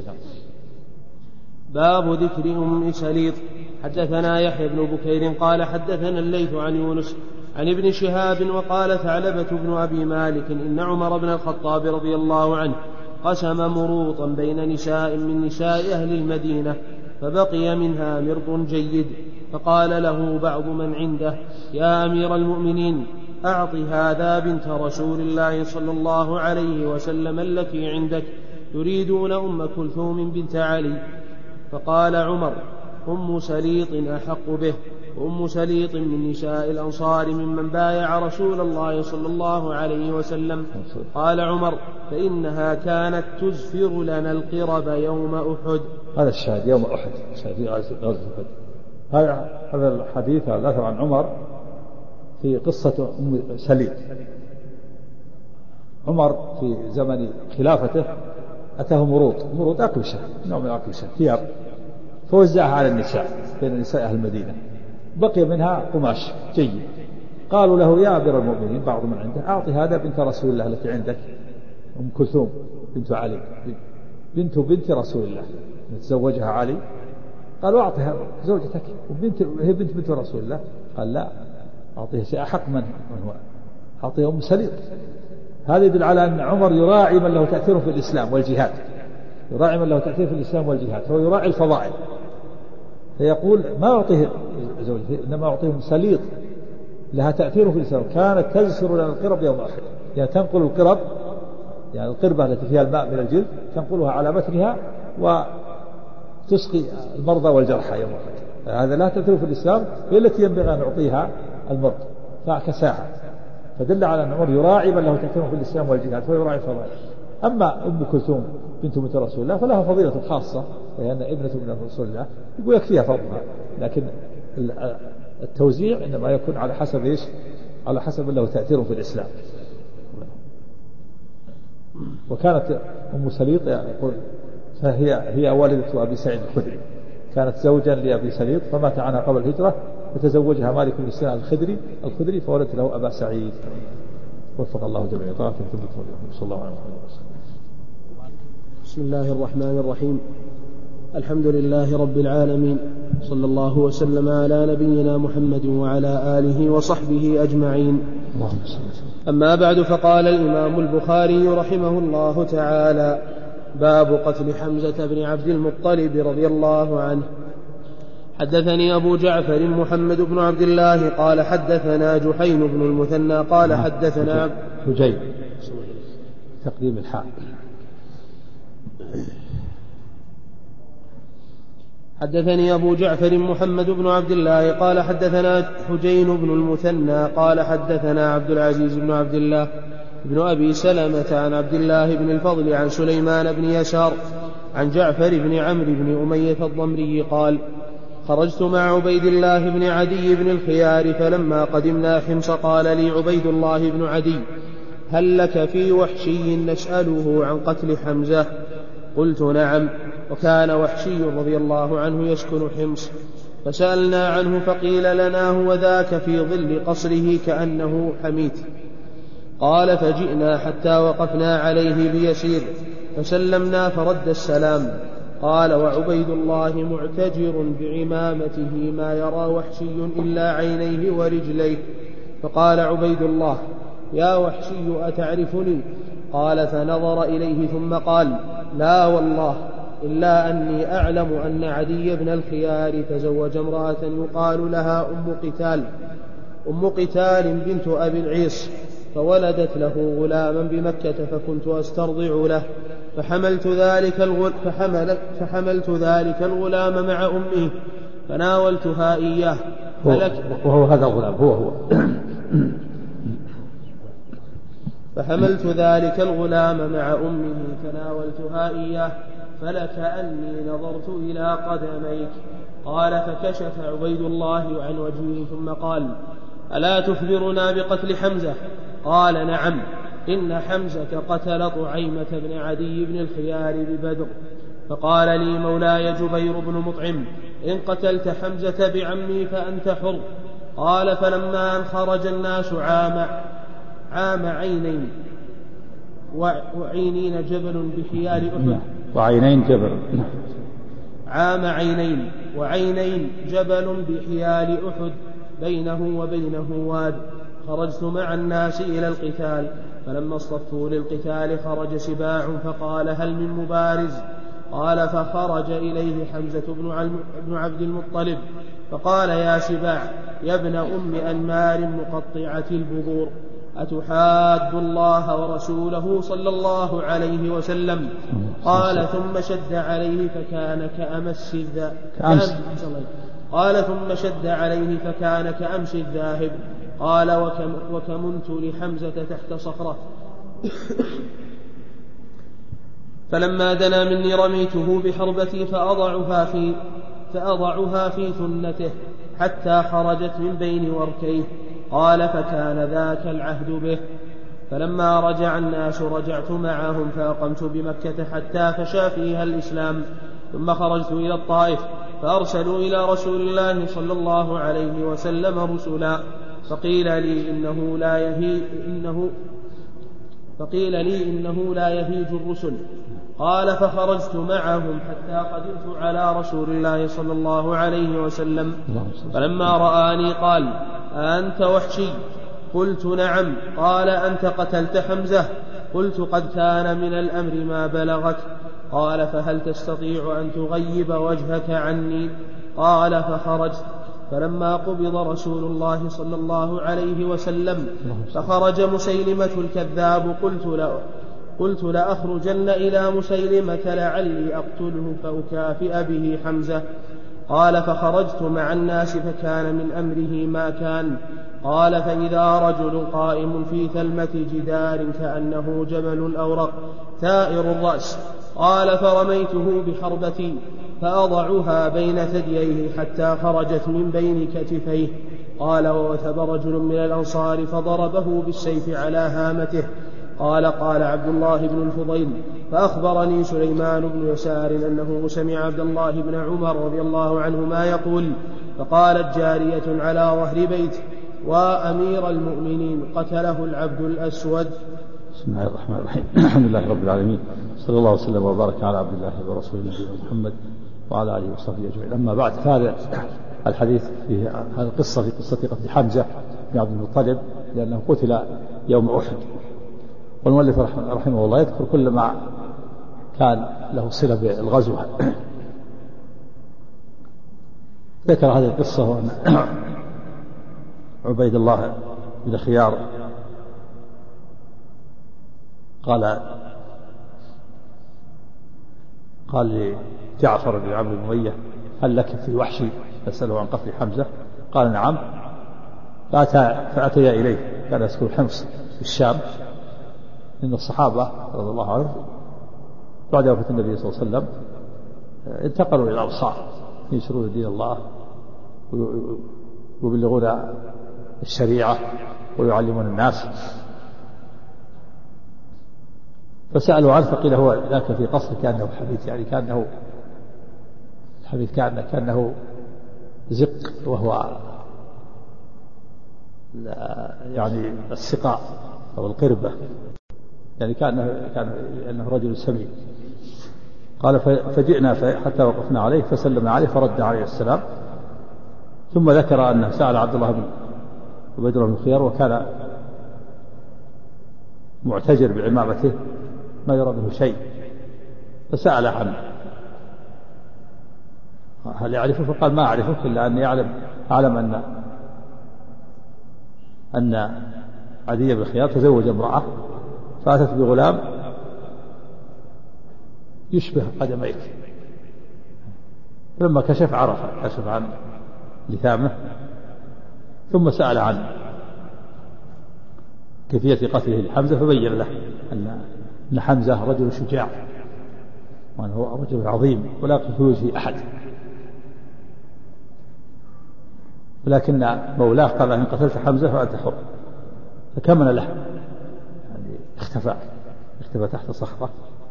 باب ذكر أم سليط. حدثنا يحيى بن بكير قال حدثنا الليث عن يونس عن ابن شهاب وقال ثعلبة بن أبي مالك إن عمر بن الخطاب رضي الله عنه قسم مروطا بين نساء من نساء أهل المدينة، فبقي منها مرط جيد، فقال له بعض من عنده يا أمير المؤمنين أعط هذا بنت رسول الله صلى الله عليه وسلم التي عندك، يريدون أم كلثوم بنت علي. فقال عمر أم سليط أحق به، وأم سليط من نساء الأنصار ممن بايع رسول الله صلى الله عليه وسلم. قال عمر فإنها كانت تزفر لنا القرب يوم أحد. هذا الشاهد يوم أحد، شاهد غزوة أحد. هذا الحديث الأثر عن عمر في قصة أم سليط. عمر في زمن خلافته أتاه مروط أقلشة، نوع من أقلشة ثياب، فوزعها على النساء بين نساء أهل المدينة، بقي منها قماش جيد. قالوا له يا أمير المؤمنين بعض من عنده أعطي هذا بنت رسول الله التي عندك، أم كلثوم بنت علي، بنت رسول الله تزوجها علي. قالوا أعطيها زوجتك هي بنت رسول الله. قال لا، أعطيها شيء أحق من هو، أعطيها أم سليط. هذا يدل على أن عمر يراعي من له تأثير في الإسلام والجهاد، يراعي من له تأثير في الإسلام والجهاد، فهو يراعي الفضائل، فيقول ما أعطيه زوجته إنما أعطيه أم سليط لها تأثير في الإسلام، كانت تزفر لنا القرب يوم أحد، يعني تنقل القرب، يعني القربة التي فيها الماء من الجلد تنقلها على متنها وتسقي المرضى والجرحى يوم أحد. هذا لا تأثير في الإسلام، هي التي ينبغي أن نعطيها المرض فكساها، فدل على أن عمر يراعي من له تأثير في الإسلام والجهاد، فيراعي الفضائل. أما أم كلثوم بنت رسول الله فلها فضيلة خاصة، لأن ابنة من رسول الله يقول يكفيها فضلها، لكن التوزيع إنما يكون على حسب إيش؟ على حسب له تأثير في الإسلام. وكانت أم سليط يقول هي والدة أبي سعيد الخدري، كانت زوجا لأبي سليط فمات عنها قبل الهجرة، فتزوجها مالك بن سنان الخدري فولدت له أبا سعيد. وفق الله جميع طرف في صلى الله عليه وسلم. بسم الله الرحمن الرحيم. الحمد لله رب العالمين، صلى الله وسلم على نبينا محمد وعلى آله وصحبه أجمعين. أما بعد، فقال الإمام البخاري رحمه الله تعالى: باب قتل حمزة بن عبد المطلب رضي الله عنه. حدثني أبو جعفر محمد بن عبد الله قال حدثنا جحين بن المثنى قال حدثنا حجين تقديم الحاء. حدثني أبو جعفر محمد بن عبد الله قال حدثنا حجين بن المثنى قال حدثنا عبد العزيز بن عبد الله بن أبي سلمة عن عبد الله بن الفضل عن سليمان بن يسار عن جعفر بن عمرو بن أمية الضمري قال: خرجت مع عبيد الله بن عدي بن الخيار، فلما قدمنا حمص قال لي عبيد الله بن عدي: هل لك في وحشي نسأله عن قتل حمزة؟ قلت: نعم. وكان وحشي رضي الله عنه يسكن حمص، فسألنا عنه فقيل لنا: هو ذاك في ظل قصره كأنه حميت. قال: فجئنا حتى وقفنا عليه بيسير، فسلمنا فرد السلام. قال: وعبيد الله معتجر بعمامته ما يرى وحشي إلا عينيه ورجليه. فقال عبيد الله: يا وحشي أتعرفني؟ قال: فنظر إليه ثم قال: لا والله، إلا أني أعلم أن عدي بن الخيار تزوج امرأة يقال لها أم قتال بنت أبي العيص، فولدت له غلاما بمكة، فكنت أسترضع له، فحملت ذلك الغلام مع أمه فناولتها إياه. وهو هذا الغلام هو فحملت ذلك الغلام مع أمه فناولتها إياه فلكأني نظرت إلى قدميك. قال فكشف عبيد الله عن وجهه ثم قال ألا تخبرنا بقتل حمزة؟ قال نعم، إن حمزة قتل طعيمة بن عدي بن الخيار ببدر. فقال لي مولاي جبير بن مطعم إن قتلت حمزة بعمي فأنت حر. قال فلما أن خرج الناس عام عينين وعينين جبل بحيال أحد وعينين جبل عام عينين وعينين جبل بحيال أحد بينه وبينه واد. خرجت مع الناس إلى القتال، فلما اصطفوا للقتال خرج سباع فقال هل من مبارز؟ قال فخرج إليه حمزة بن عبد المطلب فقال يا سباع يا ابن أم أنمار مقطعة البذور أتحاد الله ورسوله صلى الله عليه وسلم؟ قال ثم شد عليه فكان كأمس الذاهب. قال وكمنت لحمزة تحت صخرة فلما دنا مني رميته بحربتي فأضعها في ثنته حتى خرجت من بين وركيه. قال فكان ذاك العهد به. فلما رجع الناس رجعت معهم فأقمت بمكة حتى فشى فيها الإسلام. ثم خرجت إلى الطائف فأرسلوا إلى رسول الله صلى الله عليه وسلم رسلا فقيل لي إنه لا يهيج الرسل. قال فخرجت معهم حتى قدمت على رسول الله صلى الله عليه وسلم فلما رآني قال أنت وحشي؟ قلت نعم. قال أنت قتلت حمزة؟ قلت قد كان من الأمر ما بلغك. قال فهل تستطيع أن تغيب وجهك عني؟ قال فخرجت. فلما قبض رسول الله صلى الله عليه وسلم فخرج مسيلمة الكذاب قلت لأخرجن إلى مسيلمة لعلي أقتله فأكافئ به حمزة. قال فخرجت مع الناس فكان من أمره ما كان. قال فإذا رجل قائم في ثلمة جدار كأنه جبل أورق ثائر الرأس. قال فرميته بحربتي فأضعها بين ثدييه حتى خرجت من بين كتفيه. قال ووثب رجل من الأنصار فضربه بالسيف على هامته. قال عبد الله بن الفضيل فأخبرني سليمان بن يسار أنه سمع عبد الله بن عمر رضي الله عنهما يقول فقالت جارية على ظهر بيت وأمير المؤمنين قتله العبد الأسود. بسم الله الرحمن الرحيم. الحمد لله رب العالمين، صلى الله وسلم وبارك على عبد الله ورسوله نبينا محمد وعلى آله وصحبه أجمعين. أما بعد، فهذا الحديث في هذه القصة في قصة قتل حمزة بن عبد المطلب لأنه قتل يوم أحد. والمؤلف رحمه الله يذكر كل ما كان له صلة بالغزو. ذكر هذه القصة وأن عبيد الله بن خيار قال لجعفر بن عمرو بن أمية هل لك في وحشي؟ فسأله عن قتل حمزة. قال نعم. فأتيا إليه، كان يسكن حمص في الشام. إن الصحابة رضي الله عنهم بعد وفاة النبي صلى الله عليه وسلم انتقلوا إلى الأمصار ينشرون دين الله ويبلغون الشريعة ويعلمون الناس. فسألوا عنه فقيل هو ذاك في قصر كأنه حديث، يعني كأنه الحديث كأنه زق، وهو يعني السقاء أو القربة، يعني كأنه رجل سمين. قال فجئنا حتى وقفنا عليه فسلمنا عليه فرد عليه السلام. ثم ذكر أنه سأل عبد الله بن عبيد الله بن خيار وكان معتجر بعمامته ما يرى منه شيء، فسأل عنه هل يعرفه؟ فقال ما أعرفه إلا أني أعلم أن عدي بن خياط تزوج امرأة فأتت بغلام يشبه قدميك، لما كشف عن لثامه، ثم سأل عن كيفية قتله لحمزة فبين له أن حمزة رجل شجاع وأنه رجل عظيم ولا يقتل في وجهه أحد، ولكن مولاه قال إن قتلت حمزة فأنت حر، فكمن له يعني اختفى تحت صخرة.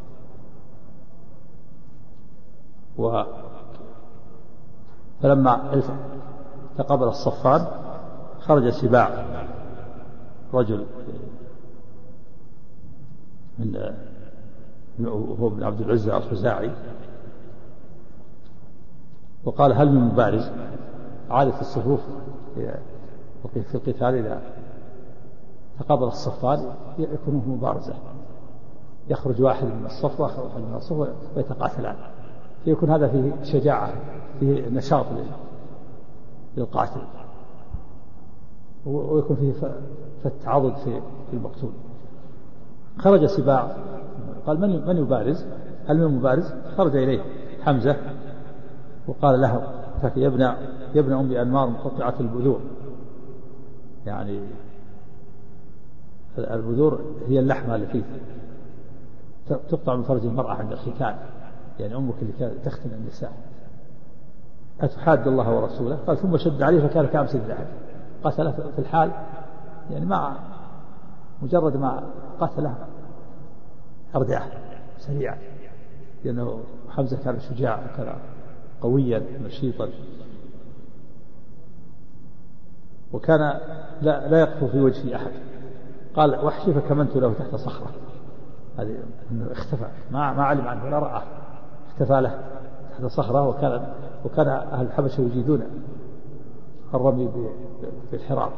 فلما تقابل الصفان خرج سباع رجل وهو ابن عبد العزى الخزاعي وقال هل من مبارز؟ عادة الصفوف في القتال إذا تقابل الصفان يكون مبارزة، يخرج واحد من الصف واحد من الصف ويتقاتلان، فيكون هذا فيه شجاعة، فيه نشاط للقاتل، ويكون فيه فالتعاضد في المقتول. خرج سباع قال من يبارز؟ هل من مبارز؟ خرج إليه حمزة وقال له يا ابن أم أنمار مقطعة البذور، يعني البذور هي اللحمة التي تقطع من فرج المرأة عند الختان، يعني أمك اللي كانت تختن النساء، أتحاد الله ورسوله؟ قال ثم شد عليه فكان كأمس الذهب، قتله في الحال، يعني مجرد ما قتله أرداه سريعا، لأنه حمزة كان شجاع وكان قويا نشيطا، وكان لا يقف في وجه أحد. قال وحشي فكمنت له تحت صخرة، هذه انه اختفى ما علم عنه ولا رآه، اختفى له تحت صخرة، وكان أهل الحبشة يجيدون الرمي بالحراب،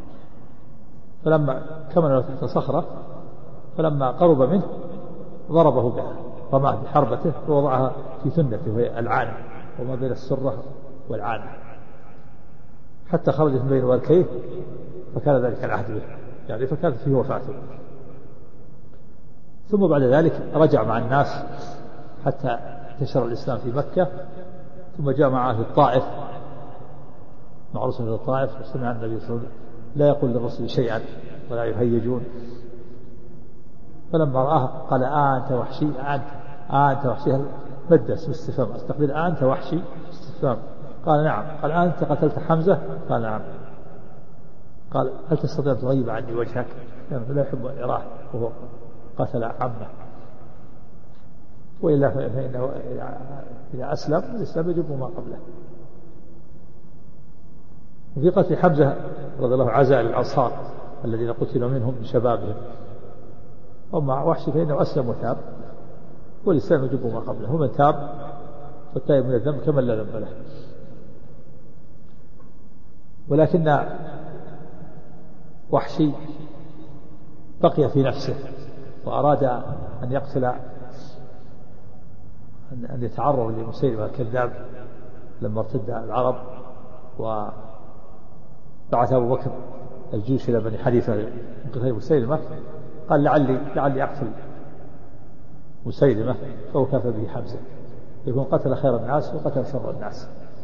فلما كمن له تحت صخرة فلما قرب منه ضربه بها، رماه بحربته ووضعها في ثنته وهي العانة وما بين السرة والعانة حتى خرجت من بين وركيه، فكان ذلك العهد به، يعني فكانت فيه وفاته. ثم بعد ذلك رجع مع الناس حتى انتشر الإسلام في مكة، ثم جاء معه في الطائف مع رسل الطائف، وسمع النبي صلى الله عليه وسلم لا يقول للرسل شيئا ولا يهيجون، فلما رآه قال أنت وحشي؟ أنت وحشي؟ مد اسم استفهام استقبل أنت وحشي استفهام، قال نعم. قال أنت قتلت حمزة؟ قال نعم. قال هل تستطيع أن تغيب عني وجهك؟ يعني لا يحب أن يراه وهو قتل عمه، وإلا فإنه إذا أسلم الإسلام يجب ما قبله. وفي قتل حمزة رضي الله عزاء للأنصار الذين قتلوا منهم من شبابهم، ومع وحشي فإنه أسلم وتاب، والإسلام يجب ما قبله، ومن تاب فالتائب من الذنب كمن لا ذنب له. ولكن وحشي بقي في نفسه وأراد أن يقتل، أن يتعرض لمسيلمة الكذاب لما ارتد العرب، وبعث أبو بكر الجيوش إلى بني حنيفة من قتال مسيلمة، قال لعلي أقتل مسيلمة فوكف به حمزة، يكون قتل خير الناس وقتل شر الناس.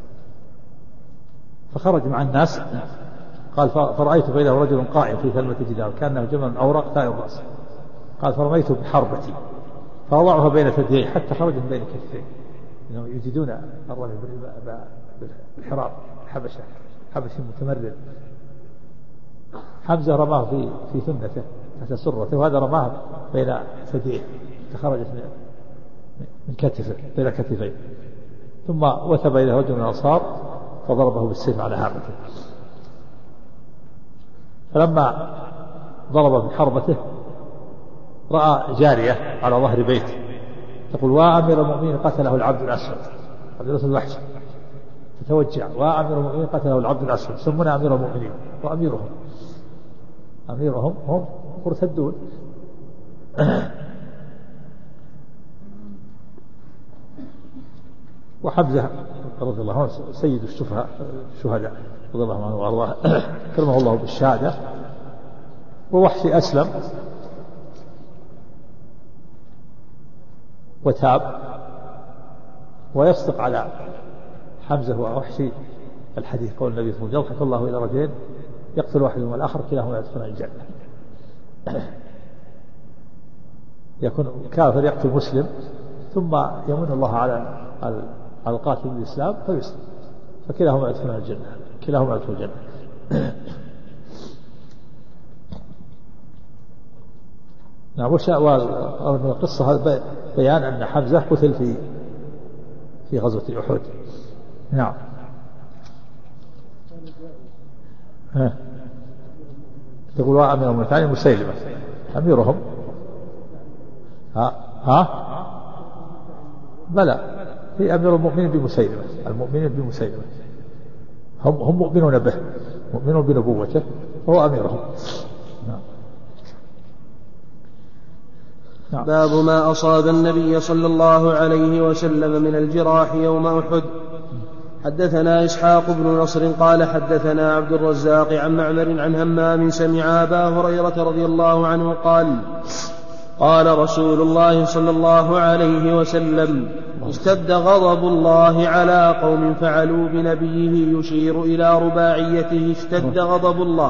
فخرج مع الناس، قال فرأيت بينه رجل قائم في ثلمة جدار كأنه جمل أوراق طائر الرأس، قال فرميته بحربتي فوضعها بين ثدييه حتى خرج من بين كتفيه، إنهم يجدون الرمي بالحراب، حبشي متمرد. حمزة رماه في ثنته تحت سرته، وهذا رماه بين ثدييه فخرجت من كتفه بين كتفيه، ثم وثب إلى رجل من الأنصار فضربه بالسيف على هامته. فلما ضرب بحربته رأى جارية على ظهر بيت تقول وأمير المؤمنين قتله العبد الأسود، عبد الأسود وحشي، تتوجع وأمير المؤمنين قتله العبد الأسود، سمونا أمير المؤمنين، وأميرهم هم مرتدون. وحمزة رضي الله عنه سيد الشهداء رضي الله عنه وأرضاه كرمه الله بالشهادة. ووحشي أسلم وتاب ويصدق على حمزة ووحشي الحديث قول النبي صلى الله عليه وسلم يضحك الله إلى رجلين يقتل واحدهما الآخر كلاهما يدخلان الجنة. يكون كافر يقتل مسلم ثم يمن الله على القاتل بالإسلام فيسلم فكلاهما يدخلان الجنة، كلاهما يدخل الجنة. نعم. من القصة بيان أن حمزة قتل في غزوة أحد. نعم. تقول أمير المؤمنين مسيلمة أميرهم. بلى في أمير المؤمنين بمسيلمة، المؤمنين بمسيلمة هم مؤمنون به، مؤمنون بنبوته وهو أميرهم. نعم. باب ما أصاب النبي صلى الله عليه وسلم من الجراح يوم أحد. حدثنا إسحاق بن نصر قال حدثنا عبد الرزاق عن معمر عن همام سمع أبا هريرة رضي الله عنه قال قال رسول الله صلى الله عليه وسلم اشتد غضب الله على قوم فعلوا بنبيه يشير إلى رباعيته اشتد غضب الله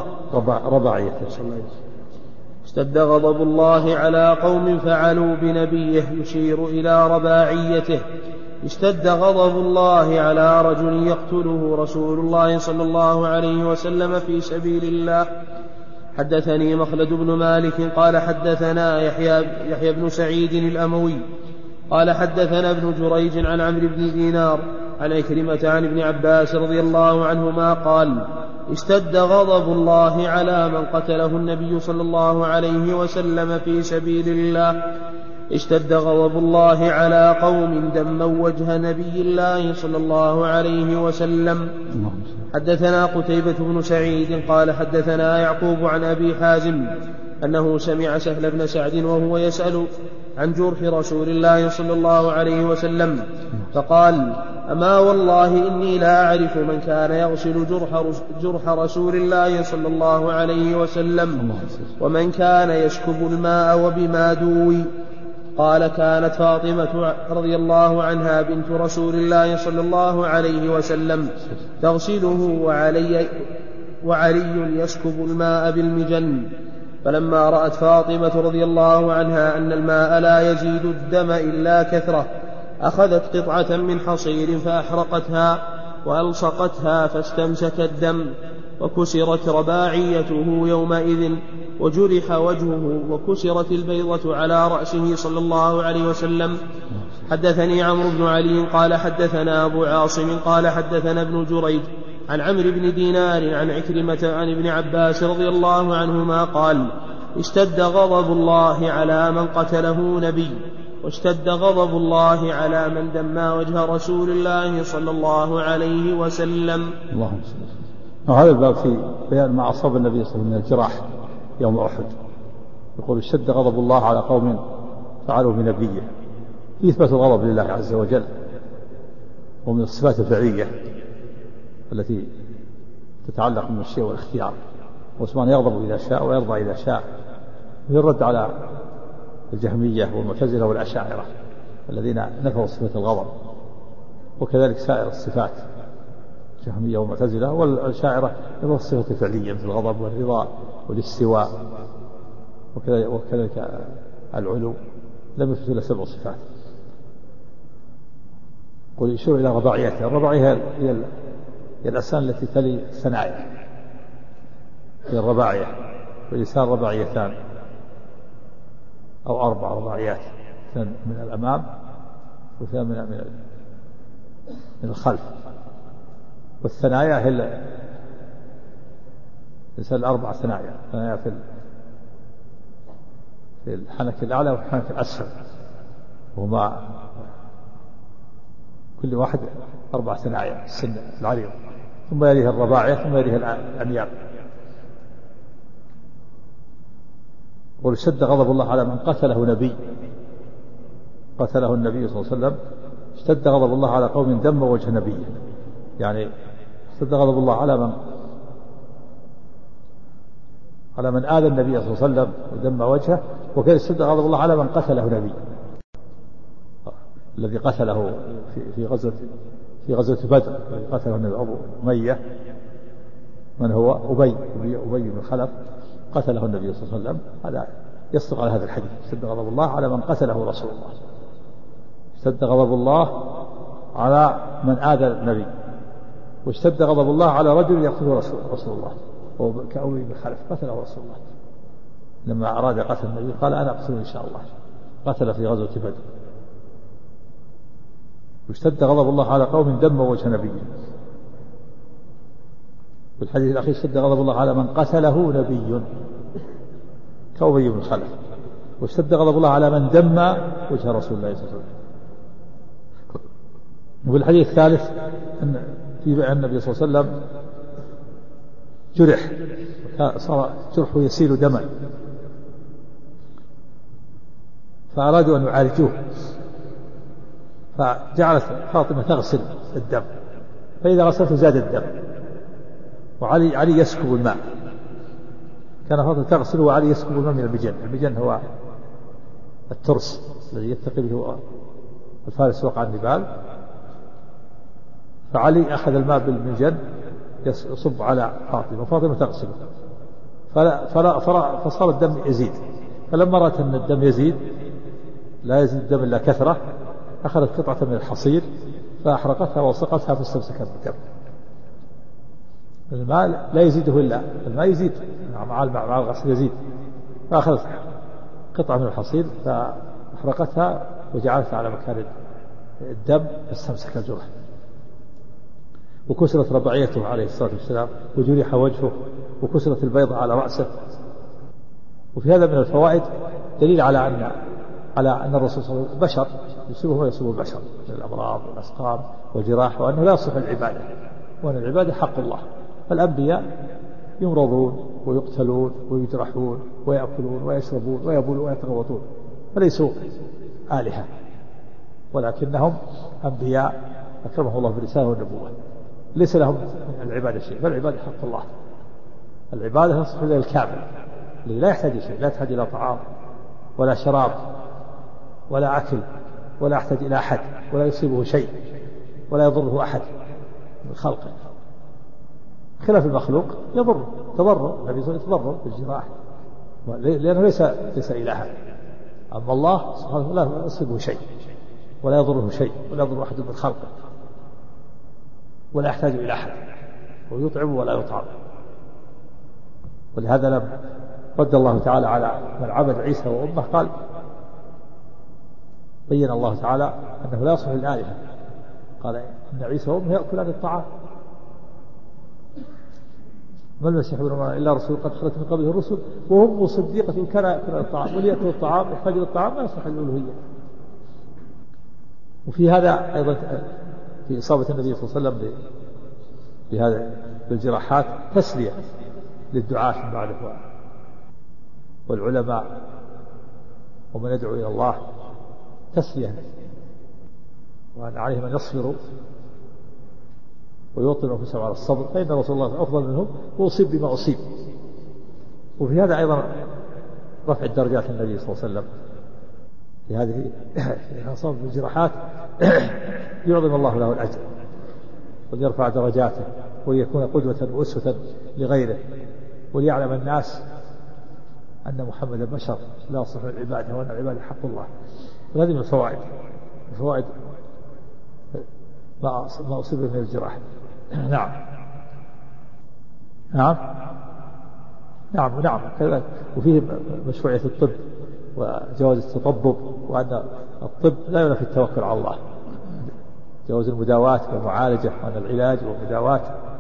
اشتد غضب الله على قوم فعلوا بنبيه يشير إلى رباعيته اشتد غضب الله على رجل يقتله رسول الله صلى الله عليه وسلم في سبيل الله. حدثني مخلد بن مالك قال حدثنا يحيى بن سعيد الأموي قال حدثنا ابن جريج عن عمرو بن دينار عن عكرمة عن ابن عباس رضي الله عنهما قال اشتد غضب الله على من قتله النبي صلى الله عليه وسلم في سبيل الله. اشتد غضب الله على قوم دموا وجه نبي الله صلى الله عليه وسلم. حدثنا قتيبة بن سعيد قال حدثنا يعقوب عن أبي حازم أنه سمع سهل بن سعد وهو يسأل عن جرح رسول الله صلى الله عليه وسلم فقال أما والله إني لا أعرف من كان يغسل جرح رسول الله صلى الله عليه وسلم ومن كان يسكب الماء وبما دوي. قال كانت فاطمة رضي الله عنها بنت رسول الله صلى الله عليه وسلم تغسله وعلي يسكب الماء بالمجن. فلما رأت فاطمة رضي الله عنها أن الماء لا يزيد الدم إلا كثرة أخذت قطعة من حصير فأحرقتها وألصقتها فاستمسك الدم وكسرت رباعيته يومئذ وجرح وجهه وكسرت البيضة على رأسه صلى الله عليه وسلم. حدثني عمرو بن علي قال حدثنا أبو عاصم قال حدثنا ابن جريج عن عمرو بن دينار عن عكرمة عن ابن عباس رضي الله عنهما قال اشتد غضب الله على من قتله نبي واشتد غضب الله على من دمى وجه رسول الله صلى الله عليه وسلم. اللهم صل وسلم. هذا الباب في بيان ما أصاب النبي صلى الله عليه وسلم من الجراح يوم أحد. يقول اشتد غضب الله على قوم فعلوا بنبيه، في إثبات الغضب لله عز وجل ومن الصفات الفعلية التي تتعلق بالمشيئة والاختيار، وسبحانه يغضب إذا شاء ويرضى إذا شاء. يرد على الجهمية والمعتزلة والأشاعرة الذين نفوا صفة الغضب، وكذلك سائر الصفات الجهمية والمعتزلة والأشاعرة نفوا الصفة الفعلية مثل الغضب والرضا والاستواء وكذلك العلو، لم يثبتوا إلا 7 صفات. قل يشير إلى رباعيته. الرباعية هي الأسنان التي تلي الثنايا، هي الرباعية، واللسان رباعيتان أو 4 رباعيات، 2 من الأمام و2 من الخلف. والثنايا هي الإنسان 4 ثنايا، ثنايا في الحنك الأعلى والحنك الأسفل، وهما كل واحد 4 ثنايا السن العريض، ثم يليه الرباعية ثم يليه الأنياب. واشتد غضب الله على من قتله نبي، قتله النبي صلى الله عليه وسلم اشتد غضب الله على قوم دم وجه نبيه، يعني اشتد غضب الله على من آذى النبي صلى الله عليه وسلم ودم وجهه، وكذلك اشتد غضب الله على من قتله نبي، الذي قتله في غزوة بدر، الذي قتله النبي أبو أمية، من هو أبي بن خلف، قتله النبي صلى الله عليه وسلم. هذا يصدق على هذا الحديث، اشتد غضب الله على من قتله رسول الله، اشتد غضب الله على من آذى النبي، واشتد غضب الله على رجل يقتله رسول الله، كأبي بن خلف قتله رسول الله لما أراد قتل النبي قال أنا أقتله إن شاء الله، قتل في غزوة بدر. واشتد غضب الله على قوم دم وجه نبي. والحديث الأخير اشتد غضب الله على من قتله نبي كأبي بن خلف. واشتد غضب الله على من دم وجه رسول الله صلى الله عليه وسلم. وفي الحديث الثالث أن في النبي صلى الله عليه وسلم جرح، صار جرحه يسيل دما، فأرادوا أن يعالجوه، فجعلت فاطمة تغسل الدم، فإذا غسلته زاد الدم، وعلي يسكب الماء. كان فاطمة تغسل وعلي يسكب الماء من المجن. المجن هو الترس الذي يتقي به الفارس وقع النبال، فعلي أخذ الماء بالمجن يصب على فاطمة، وفاطمة تغسله، فصار الدم يزيد. فلما رأت أن الدم يزيد، لا يزيد الدم إلا كثرة، أخذت قطعة من الحصير فأحرقتها وسقتها فاستمسكت بالدم. الماء لا يزيده إلا الماء يزيد مع الغسل يزيد، فأخذت قطعة من الحصير فأحرقتها وجعلتها على مكان الدم فاستمسك الجرح. وكسرت رباعيته عليه الصلاة والسلام، وجرح وجهه، وكسرت البيضة على رأسه. وفي هذا من الفوائد دليل على أن الرسول صلى الله عليه وسلم بشر يصيبه ويصيب البشر من الأمراض والأسقام والجراح، وأنه لا يصح العبادة، وأن العبادة حق الله. فالأنبياء يمرضون ويقتلون ويجرحون ويأكلون ويشربون ويبولون ويتغوطون، فليسوا آلهة، ولكنهم أنبياء أكرمهم الله بالرسالة والنبوة، ليس لهم من العبادة شيء، فالعبادة حق الله. العبادة تصح إلى الكامل الذي لا يحتاج شيء، لا يحتاج إلى طعام ولا شراب ولا أكل، ولا يحتاج إلى أحد، ولا يصيبه شيء، ولا يضره أحد من خلقه، خلاف المخلوق يضر تضرر. النبي صلى الله عليه وسلم يتضرر بالجراح لأنه ليس إلها. أما الله سبحانه لا يصيبه شيء ولا يضره شيء ولا يضر أحد من خلقه، ولا يحتاج إلى أحد، ويطعم ولا يطعم. ولهذا لما رد الله تعالى على من عبد عيسى وأمه قال بين الله تعالى أنه لا يصلح للآلهة، قال إن عيسى وأمه يأكلان الطعام، ما المسيح ابن مريم إلا رسول قد خلت من قبله الرسل وهم صديقة كان يأكلون الطعام، واللي يأكل الطعام يحتاج إلى الطعام ما يصلح للألوهية. وفي هذا أيضا في إصابة النبي صلى الله عليه وسلم بهذا بالجراحات تسلية للدعاة من بعده والعلماء ومن يدعو إلى الله، تسلية، وأن عليهم أن يصبروا ويوطنوا أنفسهم على الصبر، فإن رسول الله أفضل منهم وأصيب بما أصيب. وفي هذا أيضا رفع الدرجات النبي صلى الله عليه وسلم في هذه الأصابة بالجراحات يعظم الله له الأجر ويرفع درجاته وليكون قدوة وأسوة لغيره، وليعلم الناس أن محمد بشر لا يصلح العبادة وأن العبادة حق الله. وهذه من الفوائد ما أصيب من الجراح. نعم كذلك. وفيه مشروعية الطب وجواز التطبب، وأن الطب لا ينافي التوكل على الله، جواز المداواة والمعالجة، وأن العلاج والمداواة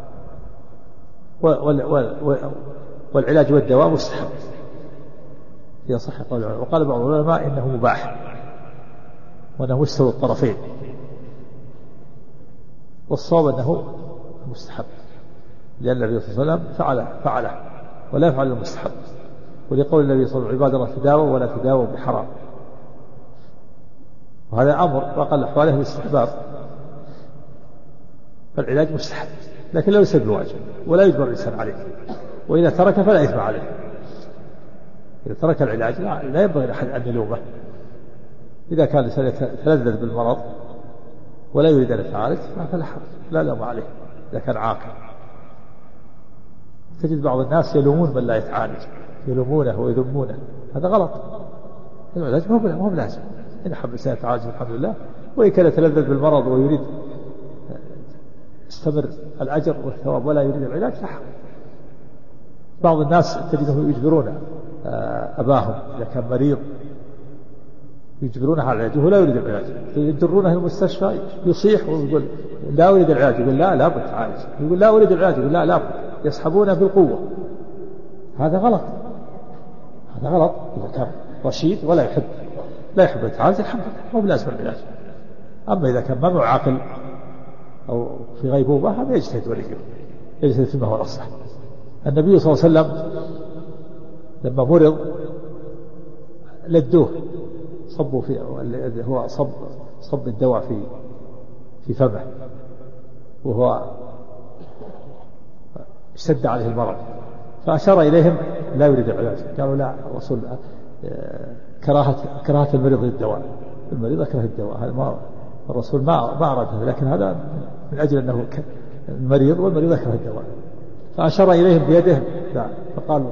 والعلاج والدواء مستحب في صحة قول العلماء. وقال بعض العلماء إنه مباح وأنه يستوي الطرفين، والصواب أنه مستحب، لأن النبي صلى الله عليه وسلم فعله ولا يفعل المستحب، ولقول النبي صلى الله عليه وسلم عباد الله تداووا ولا تداووا بحرام. وهذا أمر وأقل أحواله الاستحباب، فالعلاج مستحب لكن لا يسبب الواجب ولا يجبر الإنسان عليه، وإذا ترك فلا إثم عليه. إذا ترك العلاج لا ينبغي لأحد أن يلومه. إذا كان الإنسان يتلذذ بالمرض ولا يريد أن يتعالج فلا حرج، لا لوم عليه إذا كان عاقل. تجد بعض الناس يلومون من لا يتعالج، يلومونه ويذمونه، هذا غلط. العلاج ما هو لازم. إن حب الإنسان يتعالج الحمد لله، وإن كان يتلذذ بالمرض ويريد يستمر الأجر والثواب ولا يريد العلاج لا حرج. بعض الناس تجدهم يجبرون أباهم إذا كان مريض يجبرونه على العلاج وهو لا يريد العلاج، يجرونه المستشفى يصيح ويقول لا أريد العلاج، يقول لا بد تعالج، يقول لا أريد العلاج، يقول لا بد، يسحبونه بالقوة. هذا غلط، هذا غلط. إذا كان رشيد ولا يحب يتعالج الحمد لله مو بلازم العلاج. أما إذا كان ما عاقل أو في غيبوبة هذا يجتهد وليه، يجتهد فيما هو الأصلح. النبي صلى الله عليه وسلم لما مرض لدوه، صبوا فيه، هو صب الدواء في فمه وهو اشتد عليه المرض، فأشار إليهم لا يريد العلاج. قالوا لا، الرسول كراهة المريض للدواء، المريض يكره الدواء، هذا الرسول ما أراد هذا، لكن هذا من أجل أنه المريض والمريض يكره الدواء. فأشار إليهم بيده لا، فقالوا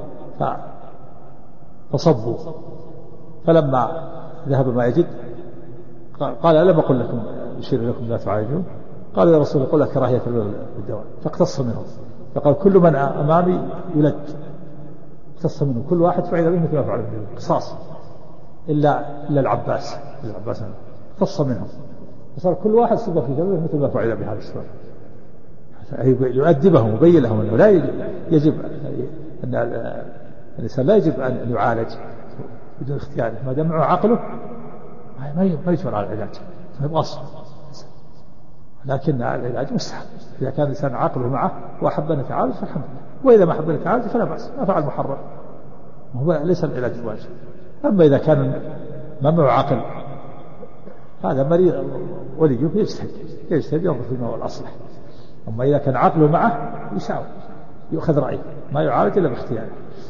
فصبوا، فلما ذهب ما يجد قال ألم أقل لكم يشير لكم لا تعالجون؟ قالوا يا رسول الله قل كراهية الدواء، فاقتص منهم، فقال كل من أمامي يلد، اقتص منهم كل واحد فعل به مثل ما فعل به، قصاص إلا العباس اقتص منهم، فصار كل واحد صب في ذنبه مثل ما فعل به هذا السؤال. يؤدبهم ويبين لهم أنه لا يجب أن الإنسان لا يجب أن يعالج بدون اختياره، ما دام معه عقله ما يجبر على العلاج، ما يبغى أصل. لكن العلاج مستحب إذا كان الإنسان عقله معه وأحب أن يتعالج فالحمد لله، وإذا ما أحب أن يتعالج فلا بأس، ما فعل محرم، وهو ليس العلاج الواجب. أما إذا كان ما معه عقل هذا مريض وليه يجتهد ينظر فيما هو الأصلح. أما إذا كان عقله معه يشاور، يؤخذ رأيه، ما يعالج إلا باختياره.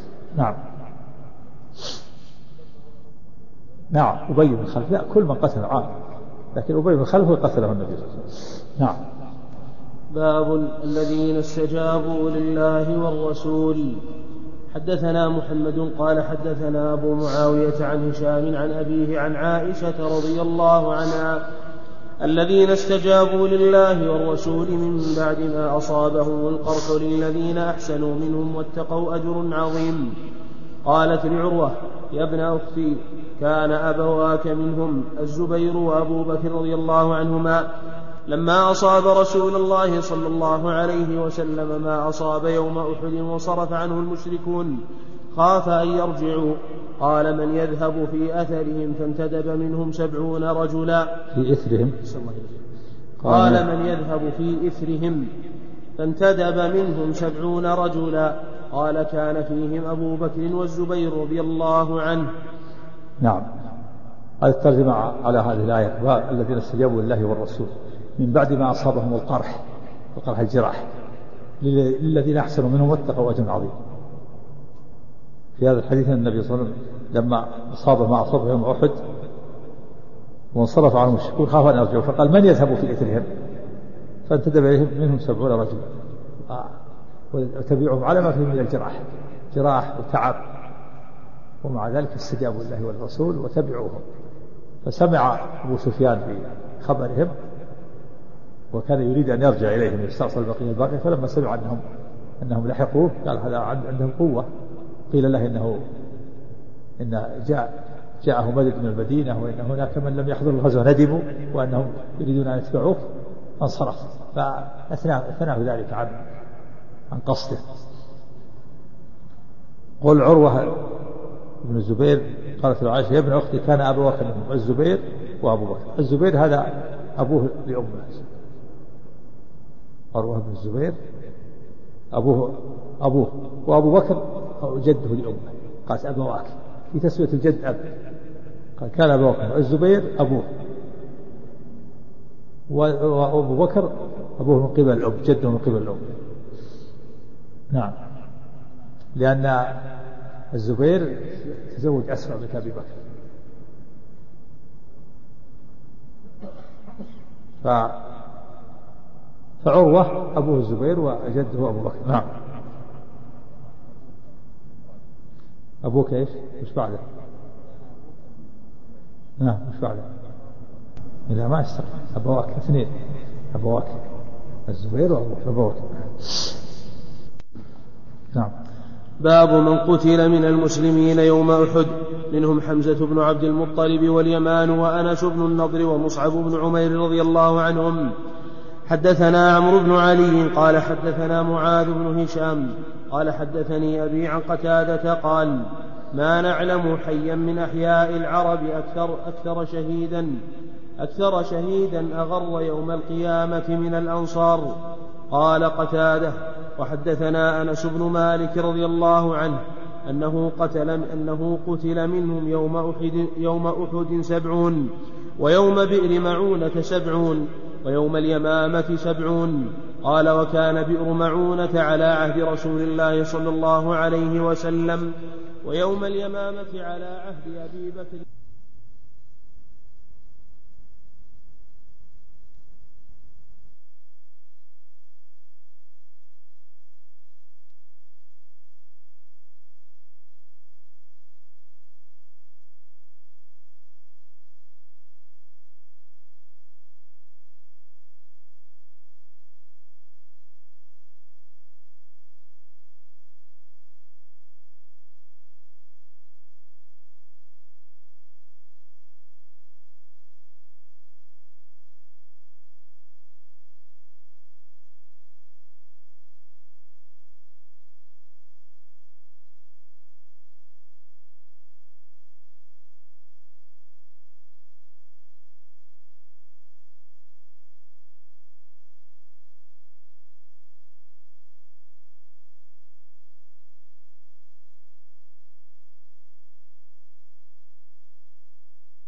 نعم أبي بن خلف، لا كل من قتل عام، لكن أبي بن خلف قتله النبي صلى الله عليه وسلم. نعم. باب الذين استجابوا لله والرسول. حدثنا محمد قال حدثنا أبو معاوية عن هشام عن أبيه عن عائشة رضي الله عنها الذين استجابوا لله والرسول من بعد ما أصابهم القرح للذين أحسنوا منهم واتقوا أجر عظيم. قالت لعروة يا ابن أختي كان أبواك منهم الزبير وأبو بكر رضي الله عنهما لما أصاب رسول الله صلى الله عليه وسلم ما أصاب يوم أحد وصرف عنه المشركون خاف أن يرجعوا. قال من يذهب في أثرهم فانتدب منهم 70 رجلا في إثرهم. قال من يذهب في إثرهم فانتدب منهم 70 رجلا. قال كان فيهم أبو بكر والزبير رضي الله عنه. نعم. هذه الترجمة على هذه الآية الذين استجابوا لله والرسول من بعد ما أصابهم القرح الجراح للذين أحسنوا منهم واتقوا أجر عظيم. في هذا الحديث النبي صلى الله عليه وسلم لما أصاب ما أصاب يوم أحد وانصرف عنهم المشركون خافوا أن يرجعوا، فقال من يذهب في إثرهم فانتدب إليهم منهم 70 رجلا وتبعهم على ما فيه من جراح وتعب، ومع ذلك استجابوا لله والرسول وتبعوهم. فسمع أبو سفيان بخبرهم وكان يريد أن يرجع إليهم يستأصل البقية، فلما سمع أنهم لحقوه قال هذا عندهم قوة. قيل له إن جاءه مدد من المدينة وإن هناك من لم يحضر الغزوة ندموا وأنهم يريدون أن يتبعوه، فانصرف، فأثناه ذلك عن قصده. قل عروة بن الزبير قالت له عائشة يا ابن أختي كان أبو بكر منهم الزبير وأبو بكر. الزبير هذا أبوه لأمه، عروة بن الزبير أبوه وأبو بكر جده لأمه، قالت أبواك في تسوية الجد أب، قال كان أبو بكر الزبير أبوه وأبو بكر أبوه من قبل الأب، جده من قبل الأب. نعم، لأن الزبير تزوج أسماء بنت أبي بكر، فعروة أبوه الزبير وجده أبو بكر. نعم. أبوك إيش؟ وش بعده؟ نعم، وش بعده؟ إذا ما يستطيع أبواك اثنين، أبواك الزبير وأبوك. نعم. باب من قتل من المسلمين يوم أحد، منهم حمزة بن عبد المطلب واليمان وأنس بن النضر ومصعب بن عمير رضي الله عنهم. حدثنا عمرو بن علي قال حدثنا معاذ بن هشام قال حدثني أبي عن قتادة قال: ما نعلم حيا من أحياء العرب أكثر شهيدا أغر يوم القيامة من الأنصار. قال قتادة: وحدثنا أنس بن مالك رضي الله عنه أنه قتل منهم يوم أحد 70، ويوم بئر معونة 70، ويوم اليمامة 70. قال: وكان بئر معونة على عهد رسول الله صلى الله عليه وسلم، ويوم اليمامة على عهد أبي بكر